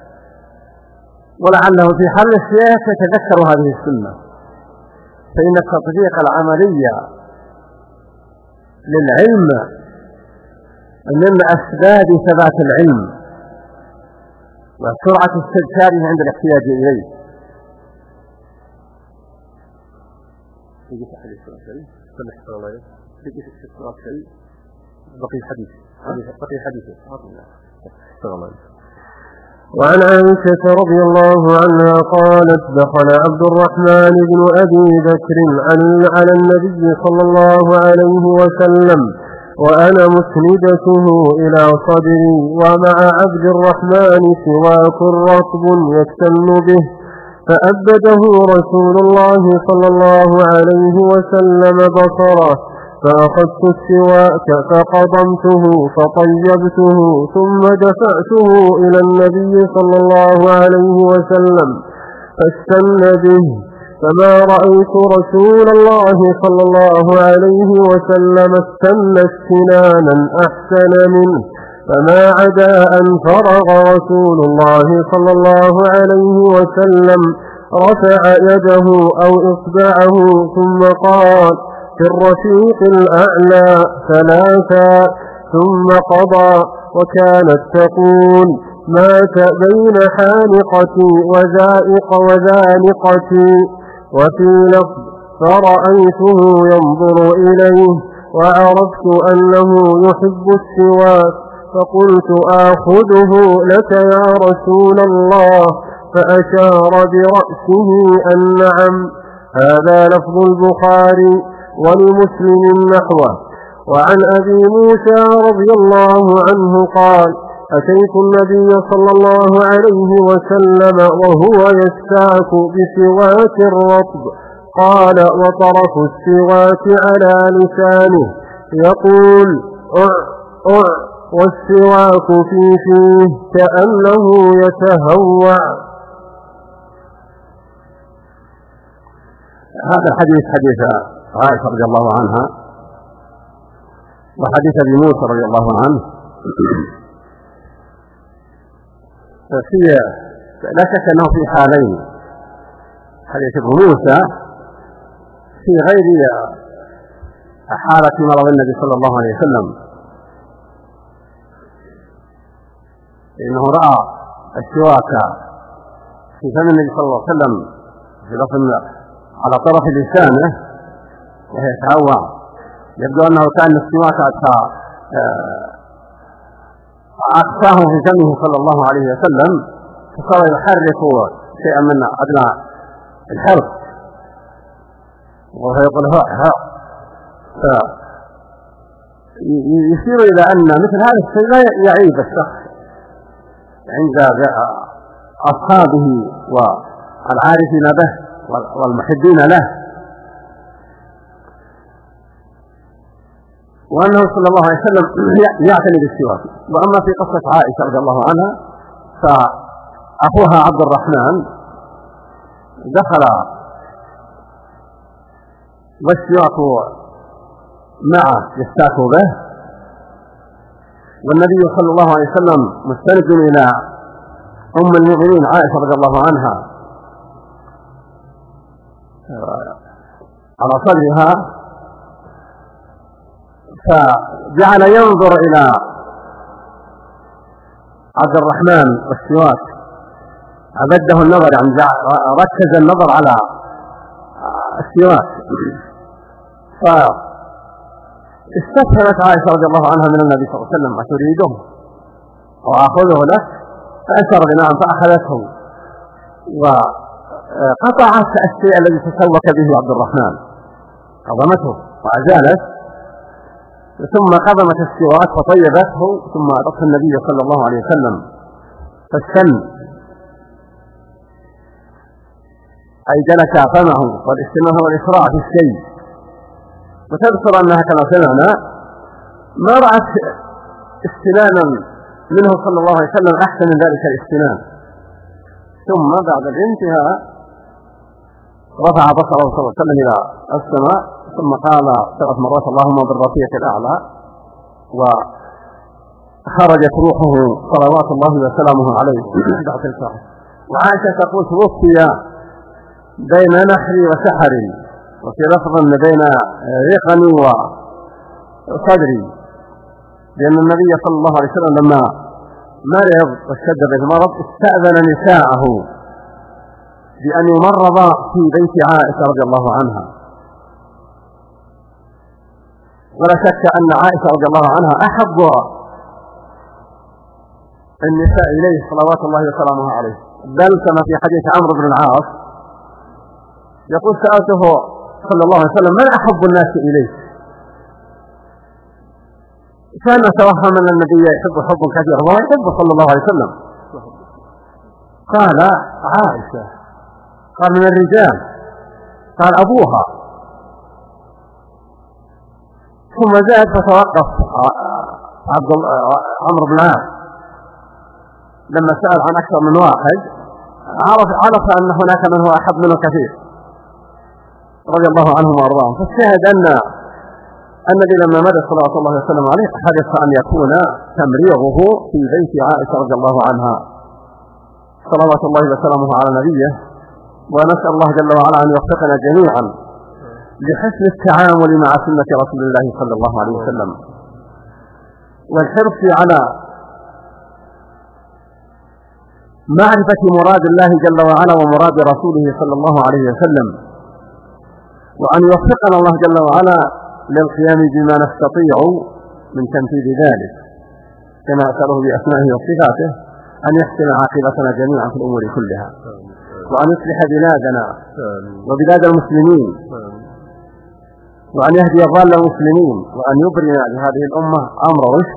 ولعله في حال السياق يتذكر هذه السنة، فإن التطبيق العملي للعلم من أسباب ثبات العلم وسرعة استذكاره عند الاحتياج إليه. بقي حديث بقي حديث وعن عائشة رضي الله عنها قالت: دخل عبد الرحمن بن أبي بكر على النبي صلى الله عليه وسلم وأنا مسندته إلى صدري، ومع عبد الرحمن سواك رطب يكتم به، فأبده رسول الله صلى الله عليه وسلم بصره، فأخذت السواك فقضمته فطيبته ثم دفعته إلى النبي صلى الله عليه وسلم فاستن به، فما رأيت رسول الله صلى الله عليه وسلم استن استنانا أحسن منه، فما عدا أن فرغ رسول الله صلى الله عليه وسلم رفع يده أو إصبعه ثم قال: في الرفيق الأعلى ثلاثا، ثم قضى. وكانت تقول: مات بين حانقتي وذائق وذانقتي. وفي لفظ: فرأيته ينظر إليه وعرفت أنه يحب السواك، فقلت: آخذه لك يا رسول الله، فأشار برأسه أن نعم. هذا لفظ البخاري، ولمسلم نحوه. وعن أبي موسى رضي الله عنه قال: أتيت النبي صلى الله عليه وسلم وهو يستاك بسواك الرطب، قال: وطرف السواك على لسانه يقول: أع أع، والسواك في فيه كأنه يتهوع. هذا الحديث حديث عائشة رضي الله عنها، وحديث أبي موسى رضي الله عنه في لا شك أنه في حالين: حديث أبي موسى في غير حالة مرض النبي صلى الله عليه وسلم، إنه رأى السواك في فم النبي صلى الله عليه وسلم في لفظ على طرف لسانه وهي يتهوع، يبدو أنه كان السواك أقصاه في فمه صلى الله عليه وسلم، فصار يحرك شيئا من أدنى الحرف وهو يقول ها ها، يشير إلى أن مثل هذا الشيء لا يعيب الشخص عند أصحابه والعارفين به والمحبين له، وأنه صلى الله عليه وسلم يعتني بالسواك. وأما في قصة عائشة رضي الله عنها، فأخوها عبد الرحمن دخل والسواك معه يستاك به، والنبي صلى الله عليه وسلم مستند إلى أم المؤمنين عائشة رضي الله عنها على صدرها، فجعل ينظر إلى عبد الرحمن والسواك، أبده النظر، يعني ركز النظر على السواك. فاستفهمت عائشة رضي الله عنها من النبي صلى الله عليه وسلم: أتريده وأخذه لك؟ فأشار بنعم، فأخذته وقطعت الشيء الذي تسوك به عبد الرحمن، قضمته وأزالت، ثم قضمت السواك فطيبته، ثم أضاف النبي صلى الله عليه وسلم فاستن، أي جلس فمه، والاستماع هو الإسراع في الشيء. وتذكر أنها كما سمعنا ما رأت استنانا منه صلى الله عليه وسلم أحسن من ذلك الاستنان. ثم بعد الانتهاء رفع بصره صلى الله عليه وسلم إلى السماء، ثم قال ثلاث مرات: اللهم بالرفيق الأعلى. خرجت روحه صلوات الله وسلامه عليه بعد الفرح. وعائشة تقول توفي بين نحري وسحري، وفي لفظ بين رقني وصدري، لأن النبي صلى الله عليه وسلم لما مرض واشتد بالمرض استأذن نساءه بأن يمرض في بيت عائشة رضي الله عنها. ولا شك أن عائشة رضي الله عنها أحب النساء إليه صلوات الله وسلامه عليه، بل كما في حديث عمرو بن العاص يقول سألته صلى الله عليه وسلم من أحب الناس إليه؟ كان توهم أن النبي يحب حب كثير وهو يحب صلى الله عليه وسلم. قال عائشة، قال من الرجال، قال أبوها، ثم زاد فتوقف عبد عمرو بن العاص لما سأل عن أكثر من واحد عرف عرف أن هناك من هو أحب منه كثير رضي الله عنهم وأرضاهم. فالشاهد أن النبي لما مدى صلى الله عليه وسلم عليه حرص أن يكون تمريضه في بيت عائشة رضي الله عنها صلوات الله وسلامه على نبيه. ونسأل الله جل وعلا أن يوفقنا جميعا لحسن التعامل مع سنة رسول الله صلى الله عليه وسلم، والحرص على معرفة مراد الله جل وعلا ومراد رسوله صلى الله عليه وسلم، وأن يوفقنا الله جل وعلا للقيام بما نستطيع من تنفيذ ذلك، كما أسأله بأسمائه وصفاته أن يحسن عاقبتنا جميعا في الأمور كلها، وأن يصلح بلادنا وبلاد المسلمين، وأن يهدي ضال المسلمين، وأن يبرنا لهذه الأمة أمر رشد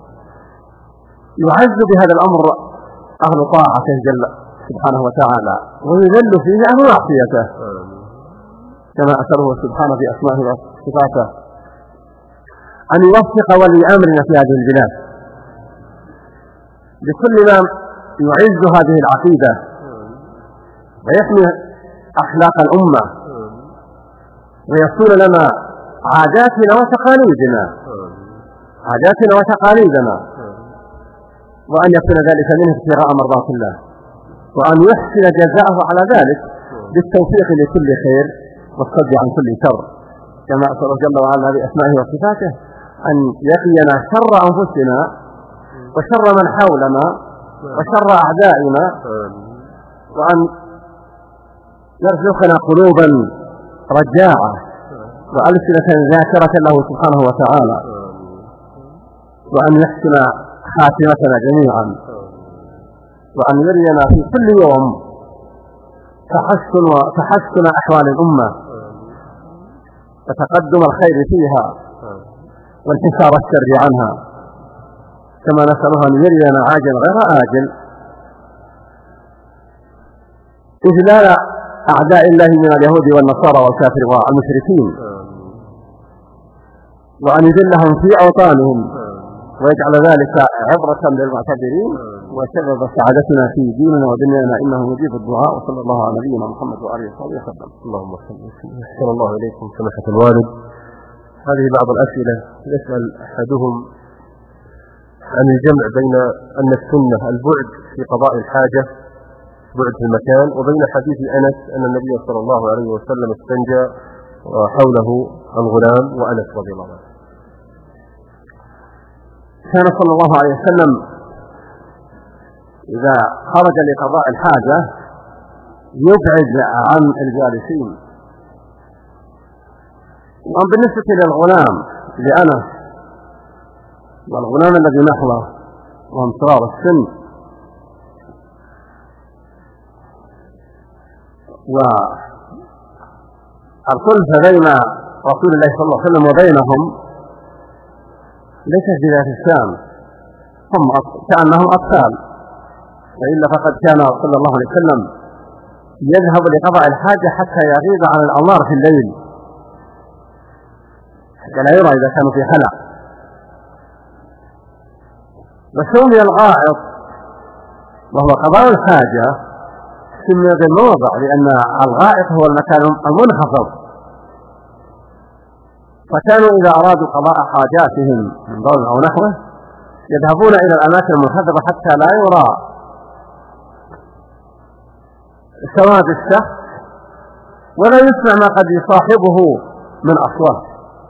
يعز بهذا الأمر أهل طاعته جل سبحانه وتعالى، ويذل فيه أهل معصيته، كما أسأله سبحانه في أسمائه وصفاته أن يوفق ولي أمرنا في هذه البلاد بكل ما يعز هذه العقيدة ويحمي أخلاق الأمة ويصون لنا عاداتنا وتقاليدنا عاداتنا وتقاليدنا وأن يكون ذلك منه ابتغاء مرضات الله، وأن يحسن جزاءه على ذلك بالتوفيق لكل خير والصد عن كل شر، كما أسأل جل وعلا بأسمائه وصفاته أن يقينا شر أنفسنا وشر من حولنا وشر أعدائنا، وأن يرزقنا قلوبا رجاعة وألسنة ذاكرة له سبحانه وتعالى، وأن يحسن خاتمتنا جميعا، وأن يرينا في كل يوم تحسن وتحسن أحوال الأمة وتقدم الخير فيها وانتشار الشر عنها، كما نسألها أن يرينا عاجل غير آجل إذلال أعداء الله من اليهود والنصارى والكافر والمشركين، وأن يذلهم في أوطانهم ويجعل ذلك عبرة للمعتبرين وسبب سعادتنا في ديننا ودنيانا، إنه مجيب الدعاء. وصلى الله على نبينا محمد وآله وصحبه وسلم. اللهم صل وسلم. أحسن الله إليكم سماحة الوالد. هذه بعض الأسئلة يسأل أحدهم عن الجمع بين أن السنة البعد في قضاء الحاجة بعد في المكان، وبين حديث أنس أن النبي صلى الله عليه وسلم استنجى وحوله الغلام وأنس رضي الله عنه. كان صلى الله عليه وسلم إذا خرج لقضاء الحاجة يبعد عن الجالسين. وبالنسبة للغلام لأنس والغلام الذي نحوه وهم صغار السن والخلفة بين رسول الله صلى الله عليه وسلم وبينهم ليست بذات الشام، هم كأنهم أطفال، وإلا فقد كان صلى الله عليه وسلم يذهب لقضاء الحاجة حتى يغيب عن الأنظار في الليل حتى لا يرى إذا كانوا في خلع. وسمي الغائط وهو قضاء الحاجة سمي بالموضع لأن الغائط هو المكان المنخفض، فكانوا إذا أرادوا قضاء حاجاتهم من ضوء أو نحوه يذهبون إلى الأماكن المنخفضة حتى لا يرى سواد الشخص ولا يسمع ما قد يصاحبه من أصوات.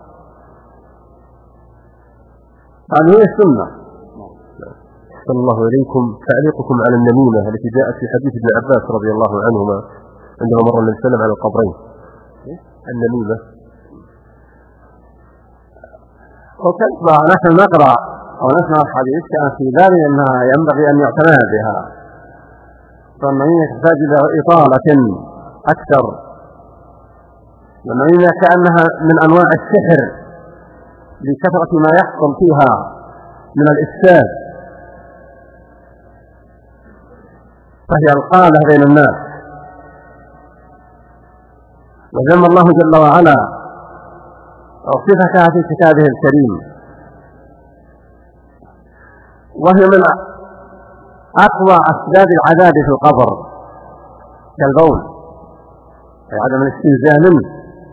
هذه هي السنة. صلى الله إليكم. تعليقكم على النميمة التي جاءت في حديث ابن عباس رضي الله عنهما عندما مر النبي صلى الله عليه وسلم على القبرين. النميمة وكذا نحن نقرأ أو نسمع الحديث كان في ذلك أنها ينبغي أن يعتنى بها، فالنميمة تحتاج إلى إطالة أكثر، والنميمة كأنها من أنواع السحر لكثرة ما يحصل فيها من الإفساد، فهي القالة بين الناس. وذم الله جل وعلا وصفتها في كتابه الكريم، وهي من أقوى أسباب العذاب في القبر كالبول، أي عدم الاستنزاء منه،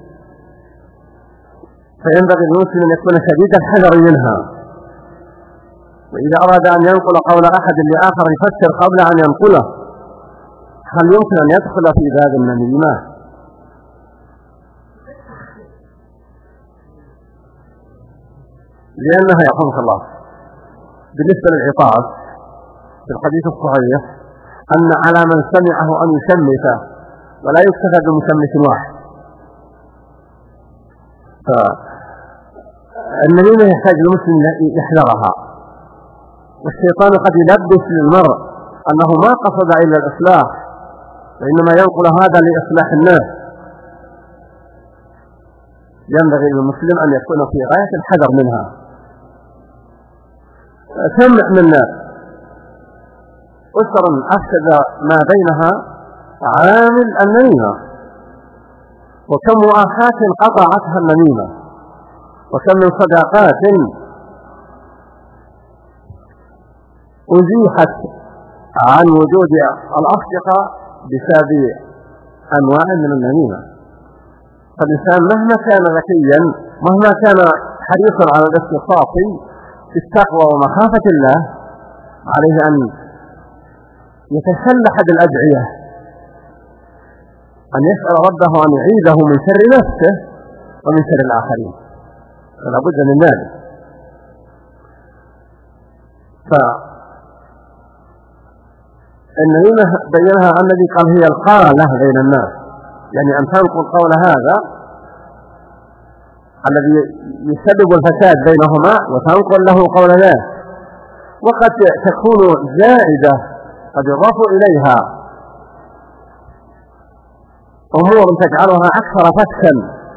فينبغي للمسلم أن يكون شديد الحذر منها، وإذا أراد أن ينقل قول أحد لآخر يفسر قبل أن ينقله هل يمكن أن يدخل في باب النميمة. لأنها يرحمك الله بالنسبة للعطاس في الحديث الصحيح أن على من سمعه أن يشمته ولا يكتفى بمشمت واحد. فالنميمة يحتاج المسلم يحذرها، والشيطان قد يلبس للمرء أنه ما قصد إلا الإصلاح وإنما ينقل هذا لإصلاح الناس. ينبغي للمسلم أن يكون في غاية الحذر منها. سمع من أسر أفسد ما بينها عامل النميمة، وكم مؤاخاة قطعتها النميمة، وكم من صداقات أزيحت عن وجود الأصدقاء بسبب أنواع من النميمة. فالإنسان مهما كان ذكيا، مهما كان حريصا على الاختصاص في التقوى ومخافة الله، عليه أن يتسلح بالأدعية، أن يسأل ربه أن يعيده من شر نفسه ومن شر الآخرين، فلا بد من ذلك. فالنميمة بينها الذي قال هي القالة بين الناس، يعني أن تنقل قول هذا الذي يسبب الفساد بينهما وتنقل له قول ذاك، وقد تكون زائدة قد يضاف إليها أمور تجعلها أكثر فسكا،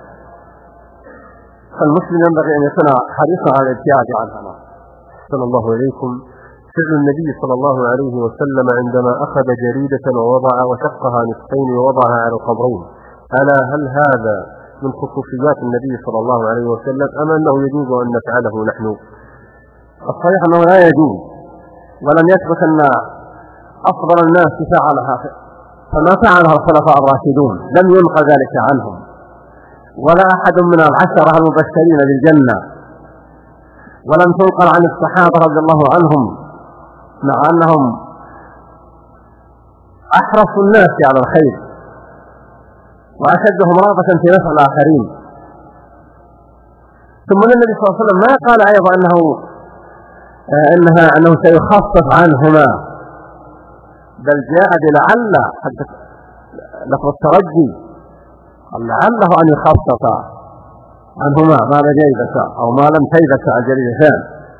فالمسلم ينبغي أن يكون حريصا على الابتعاد عنها. صلى الله عليكم. فعل النبي صلى الله عليه وسلم عندما أخذ جريدة ووضع وشقها نصفين ووضعها على القبرين، ألا هل هذا من خصوصيات النبي صلى الله عليه وسلم أم أنه يجوز أن نفعله نحن؟ الصحيح أنه لا يجوز، ولم يثبت أن أفضل الناس فعلها، فما فعلها الخلفاء الراشدون لم ينقل ذلك عنهم، ولا أحد من العشرة المبشرين بالجنة، ولم تنقل عن الصحابة رضي الله عنهم مع أنهم أحرصوا الناس على الخير وأشدهم رغبة في نفع الآخرين. ثم النبي صلى الله عليه وسلم ما قال أيضا أنه أنها أنه سيخفف عنهما، بل جاء بلعل حتى لفظ الترجي لعله أن يخفف عنهما ما لا جيبة أو ما لم تيبة الجريدتان.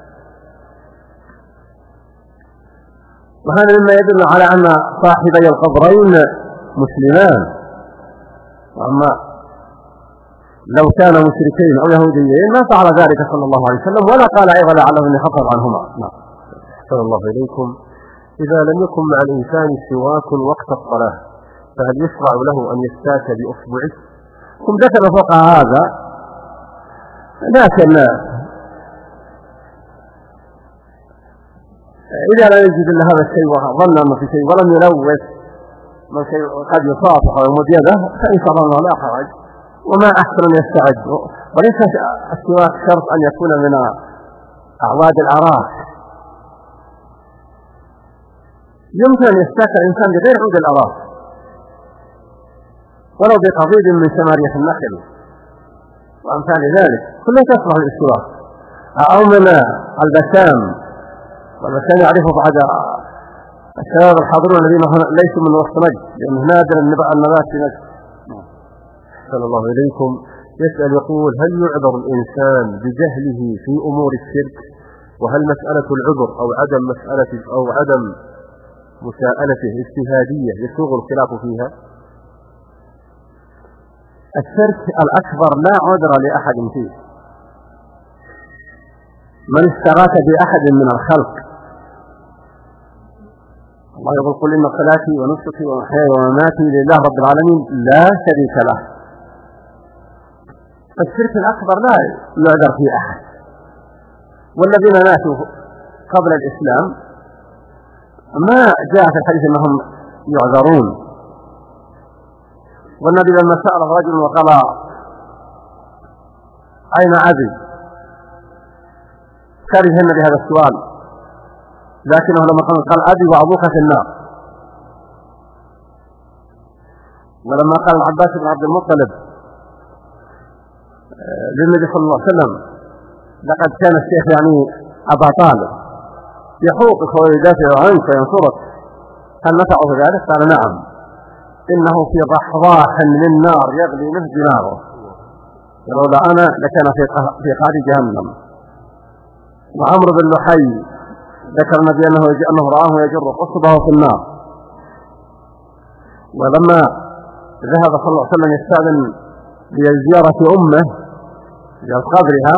وهذا مما يدل على أن صاحبي القبرين مسلمان، وأما لو كان مشركين أو يهوديين ما فعل ذلك صلى الله عليه وسلم، ولا قال أيضا لعله أن يخفف عنهما. نعم. صلى الله إليكم. إذا لم يكن مع الإنسان سواك وقت الصلاة فهل يشرع له أن يستاك بأصبعه؟ ثم ذكر فوق هذا، لكن إذا لا يجد إلا هذا الشيء وظن أنه في شيء ولم يلوث من شيء قد يصافح ويمد يده فإن شاء الله لا حرج، وما أحسن أن يستعد. وليس السواك شرط أن يكون من أعواد الأراك، يمكن أن يستاك الإنسان بغير عود الأراضي ولو بقضيب من ثمارية النخل وأمثال ذلك كلها تصلح للاشتراك، أو من البسام، والبسام يعرفه بعد الشباب الحاضرون الذين ليسوا من وسط نجد، لأنه نادر النبات في نجد. صلى الله عليكم. يسأل يقول: هل يعذر الإنسان بجهله في أمور الشرك؟ وهل مسألة العذر أو عدم مسألة أو عدم مساءلته اجتهادية يسوغ الخلاف فيها؟ الشرك الأكبر لا عذر لأحد فيه. من استغاث بأحد من الخلق، الله يقول: قل إن صلاتي ونسكي ومحياي ومماتي لله رب العالمين لا شريك له. فالشرك الأكبر لا يعذر فيه أحد. والذين ماتوا قبل الإسلام ما جاء في الحديث أنهم يعذرون. والنبي لما سأله رجل وقال: أين أبي؟ كره النبي هذا السؤال، لكنه لما قال: أبي وأبوك في النار. ولما قال العباس بن عبد المطلب للنبي صلى الله عليه وسلم: لقد كان الشيخ يعني أبا طالب يحوقك ويدافع عنك وينصرك، هل نفعه ذلك؟ قال: نعم، إنه في ضحضاح من نار يغلي منه دماغه، ولولا أنا لكان في قعر جهنم. وعمرو بن لحي ذكر النبي أنه, أنه رآه يجر قصبه في النار. ولما ذهب صلى الله عليه وسلم يستأذن لزيارة أمه إلى قبرها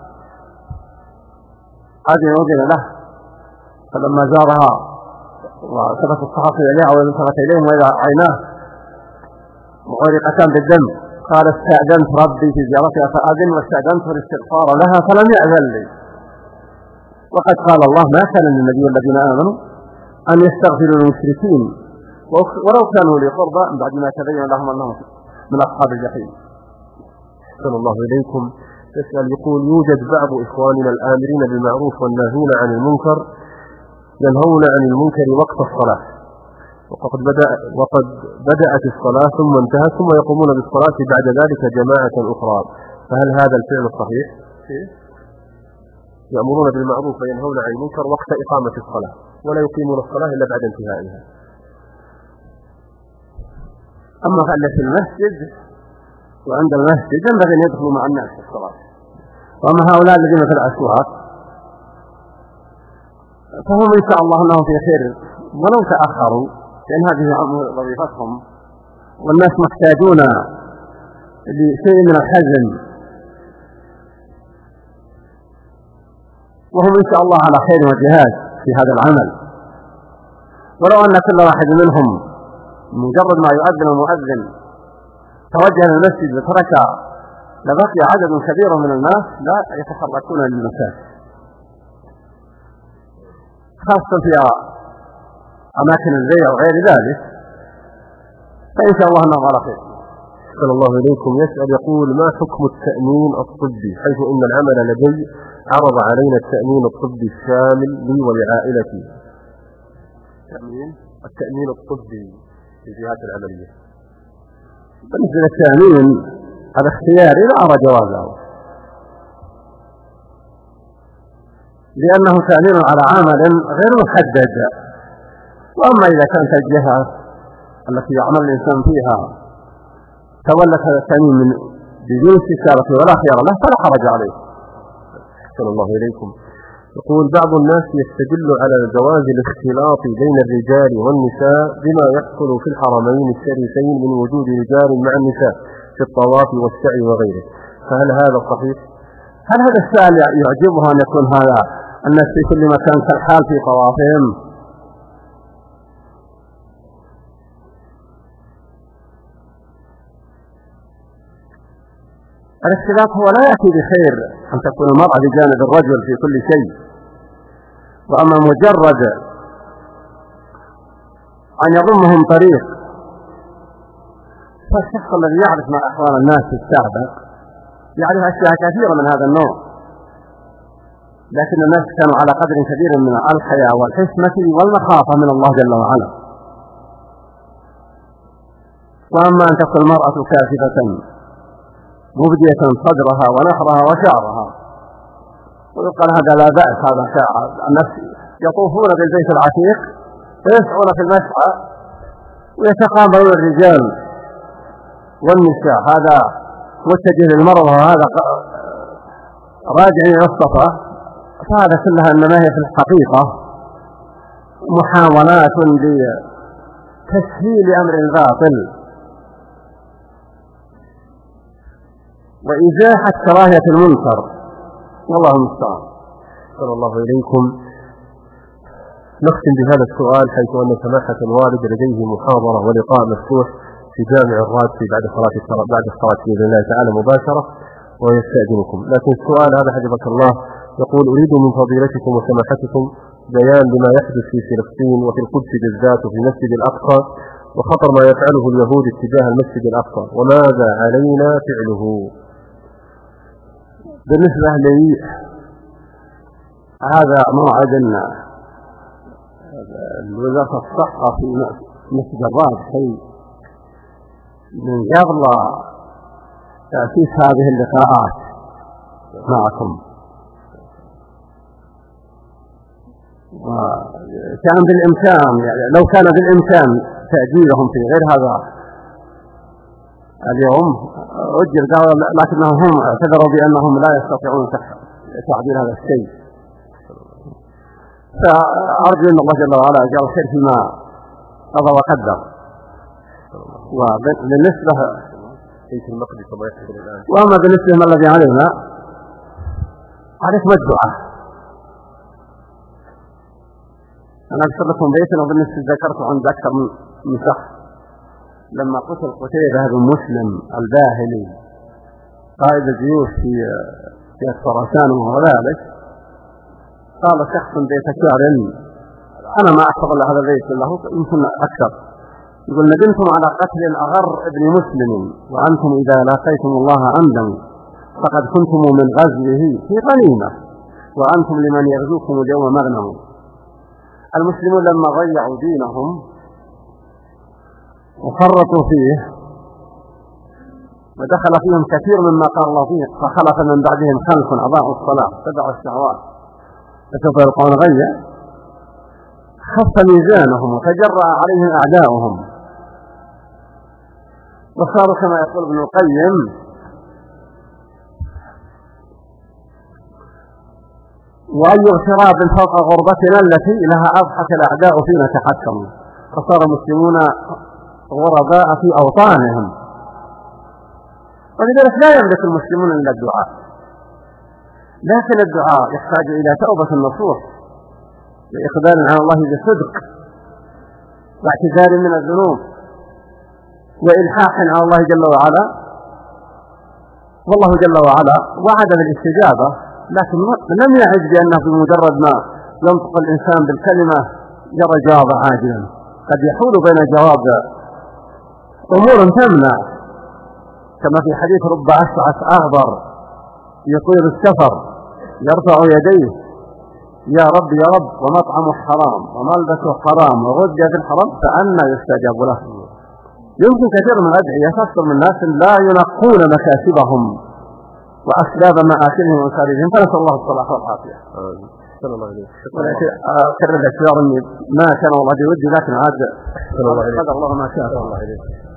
أذن أذن له، فلما زارها وثبت الصحابي إليها والتفت إليهم وإذا عيناه مغرقتان بالدم قال: استأذنت ربي في زيارتها فأذن، واستأذنت الاستغفار لها فلم يأذن لي. وقد قال الله: ما كان للنبي والذين آمنوا أن يستغفروا للمشركين ولو كانوا لقربى بعد ما تبين لهم أنهم من أصحاب الجحيم. صلى الله عليكم. يسأل يقول: يوجد بعض إخواننا الآمرين بالمعروف والناهون عن المنكر ينهون عن المنكر وقت الصلاة، وقد بدأ وقد بدأت الصلاة ثم انتهت، ثم يقومون بالصلاة بعد ذلك جماعة أخرى، فهل هذا الفعل صحيح؟ يأمرون بالمعروف وينهون عن المنكر وقت إقامة الصلاة، ولا يقيمون الصلاة إلا بعد انتهائها. أما فعل في المسجد وعند المسجد ينبغي أن يدخلوا مع الناس في الصلاة. وأما هؤلاء الذين في الأسواق فهم إن شاء الله أنهم في خير ولو تأخروا، لأن هذه وظيفتهم، والناس محتاجون لشيء من الحزم، وهم إن شاء الله على خير وجهاد في هذا العمل. ولو أن كل واحد منهم مجرد ما يؤذن المؤذن توجه للمسجد وترك لبقي عدد كبير من الناس لا يتحركون للمساجد، خاصة في أماكن البيع وغير ذلك، فإن شاء الله أنه على خير. صلى الله عليكم. يسأل يقول: ما حكم التأمين الطبي، حيث إن العمل لدي عرض علينا التأمين الطبي الشامل لي ولعائلتي؟ التأمين التأمين الطبي في جهات العملية. بالنسبة للتأمين الاختياري لا أرى جوازه، لأنه تأمين على عمل غير محدد. وأما إذا كانت الجهة التي يعمل الإنسان فيها تولت هذا التأمين من بدون استشارة ولا خيار له فلا حرج عليه. صلى الله عليكم. يقول: بعض الناس يستدل على جواز الاختلاط بين الرجال والنساء بما يحصل في الحرمين الشريفين من وجود رجال مع النساء في الطواف والسعي وغيره، فهل هذا صحيح؟ هل هذا السؤال يعجبها أن يكون هذا الناس في كل مكان كالحال في طوافهم؟ الاختلاط هو لا يأتي بخير أن تكون المرأة بجانب الرجل في كل شيء. وأما مجرد أن يضمهم طريق، فالشخص الذي يعرف ما أحوال الناس في السابق يعرف أشياء كثيرة من هذا النوع، لكن الناس كانوا على قدر كبير من الحياء والحشمة والمخافة من الله جل وعلا. وأما أن تكون المرأة كاشفة مبدية صدرها ونحرها وشعرها ويقال هذا لا بأس، هذا شعر الناس يطوفون بالبيت العتيق ويسعون في المسعى ويتقابلون الرجال والنساء، هذا متجه للمرأة وهذا راجع إلى الصفا، فهذا كلها إنما هي في الحقيقة محاولات لتسهيل أمر باطل وإزاحة كراهية المنكر، والله المستعان. صلى الله إليكم. نختم بهذا السؤال، حيث أن سماحة الوالد لديه محاضرة ولقاء مفتوح في جامع الرادسي بعد صلاة بعد الصلاة بإذن الله تعالى مباشرة ويستأذنكم. لكن السؤال هذا حفظك الله يقول: أريد من فضيلتكم وسماحتكم بيان لما يحدث في فلسطين وفي القدس بالذات وفي المسجد الأقصى، وخطر ما يفعله اليهود اتجاه المسجد الأقصى، وماذا علينا فعله؟ بالنسبة لي هذا موعد وزارة الصحة في مسجد الرادسي من قبل تأسيس هذه اللقاءات معكم، وكان بالإمكان يعني لو كان بالإمكان تأجيلهم في غير هذا اليوم أجل، لكنهم هم اعتذروا بأنهم لا يستطيعون تعديل هذا الشيء. فأرجو أن الله جل وعلا يجعل الخير فيما قضى وقدر. وبالنسبة وأما بالنسبة ما الذي علينا عليكم الدعاء. أنا أذكر لكم بيتا، وبالنسبة ذكرت عند أكثر من شخص لما قتل قتيبة بن مسلم الباهلي قائد الجيوش في في خراسان وذلك، قال شخص بيت شعر، أنا ما أحفظ إلا هذا البيت له يمكن أكثر، يقول: ندمتم على قتل أغر ابن مسلم، وأنتم إذا لاقيتم الله عمدا فقد كنتم من غزوه في غنيمة، وأنتم لمن يغزوكم اليوم مغنم. المسلمون لما ضيعوا دينهم وفرطوا فيه ودخل فيهم كثير مما قال الله فيه، فخلف من بعدهم خلف أضاعوا الصلاة تبعوا الشهوات فسوف يلقون غيا، خف ميزانهم وتجرأ عليهم أعداؤهم، وصاروا كما يقول ابن القيم وأي اغتراب فوق غربتنا التي لها أضحك الأعداء فينا تحكموا، فصار المسلمون غرباء في أوطانهم. ولذلك لا يملك المسلمون إلا الدعاء، لكن الدعاء يحتاج إلى توبة النصوح وإقبال على الله بصدق واعتذار من الذنوب وإلحاح على الله جل وعلا، والله جل وعلا وعد بالاستجابة، لكن لم يعد بأنه بمجرد ما ينطق الإنسان بالكلمة يرى جواب عاجلا، قد يحول بين جواب أمور تمنع، كما في حديث: رب أشعث أغبر يطير السفر يرفع يديه: يا رب يا رب، ومطعمه حرام وملبسه حرام وغذي في الحرام فأنى يستجاب له. يمكن كثير من الأدعية تصل من الناس لا ينقون مكاسبهم وأسباب مآكلهم ومسارهم، فنسأل الله الصلاح والعافية. صلى الله عليه وسلم. أكرر الاعتذار أني ما كان والله ودي، لكن عاد صلى الله عليه وسلم. الله ما شاء الله.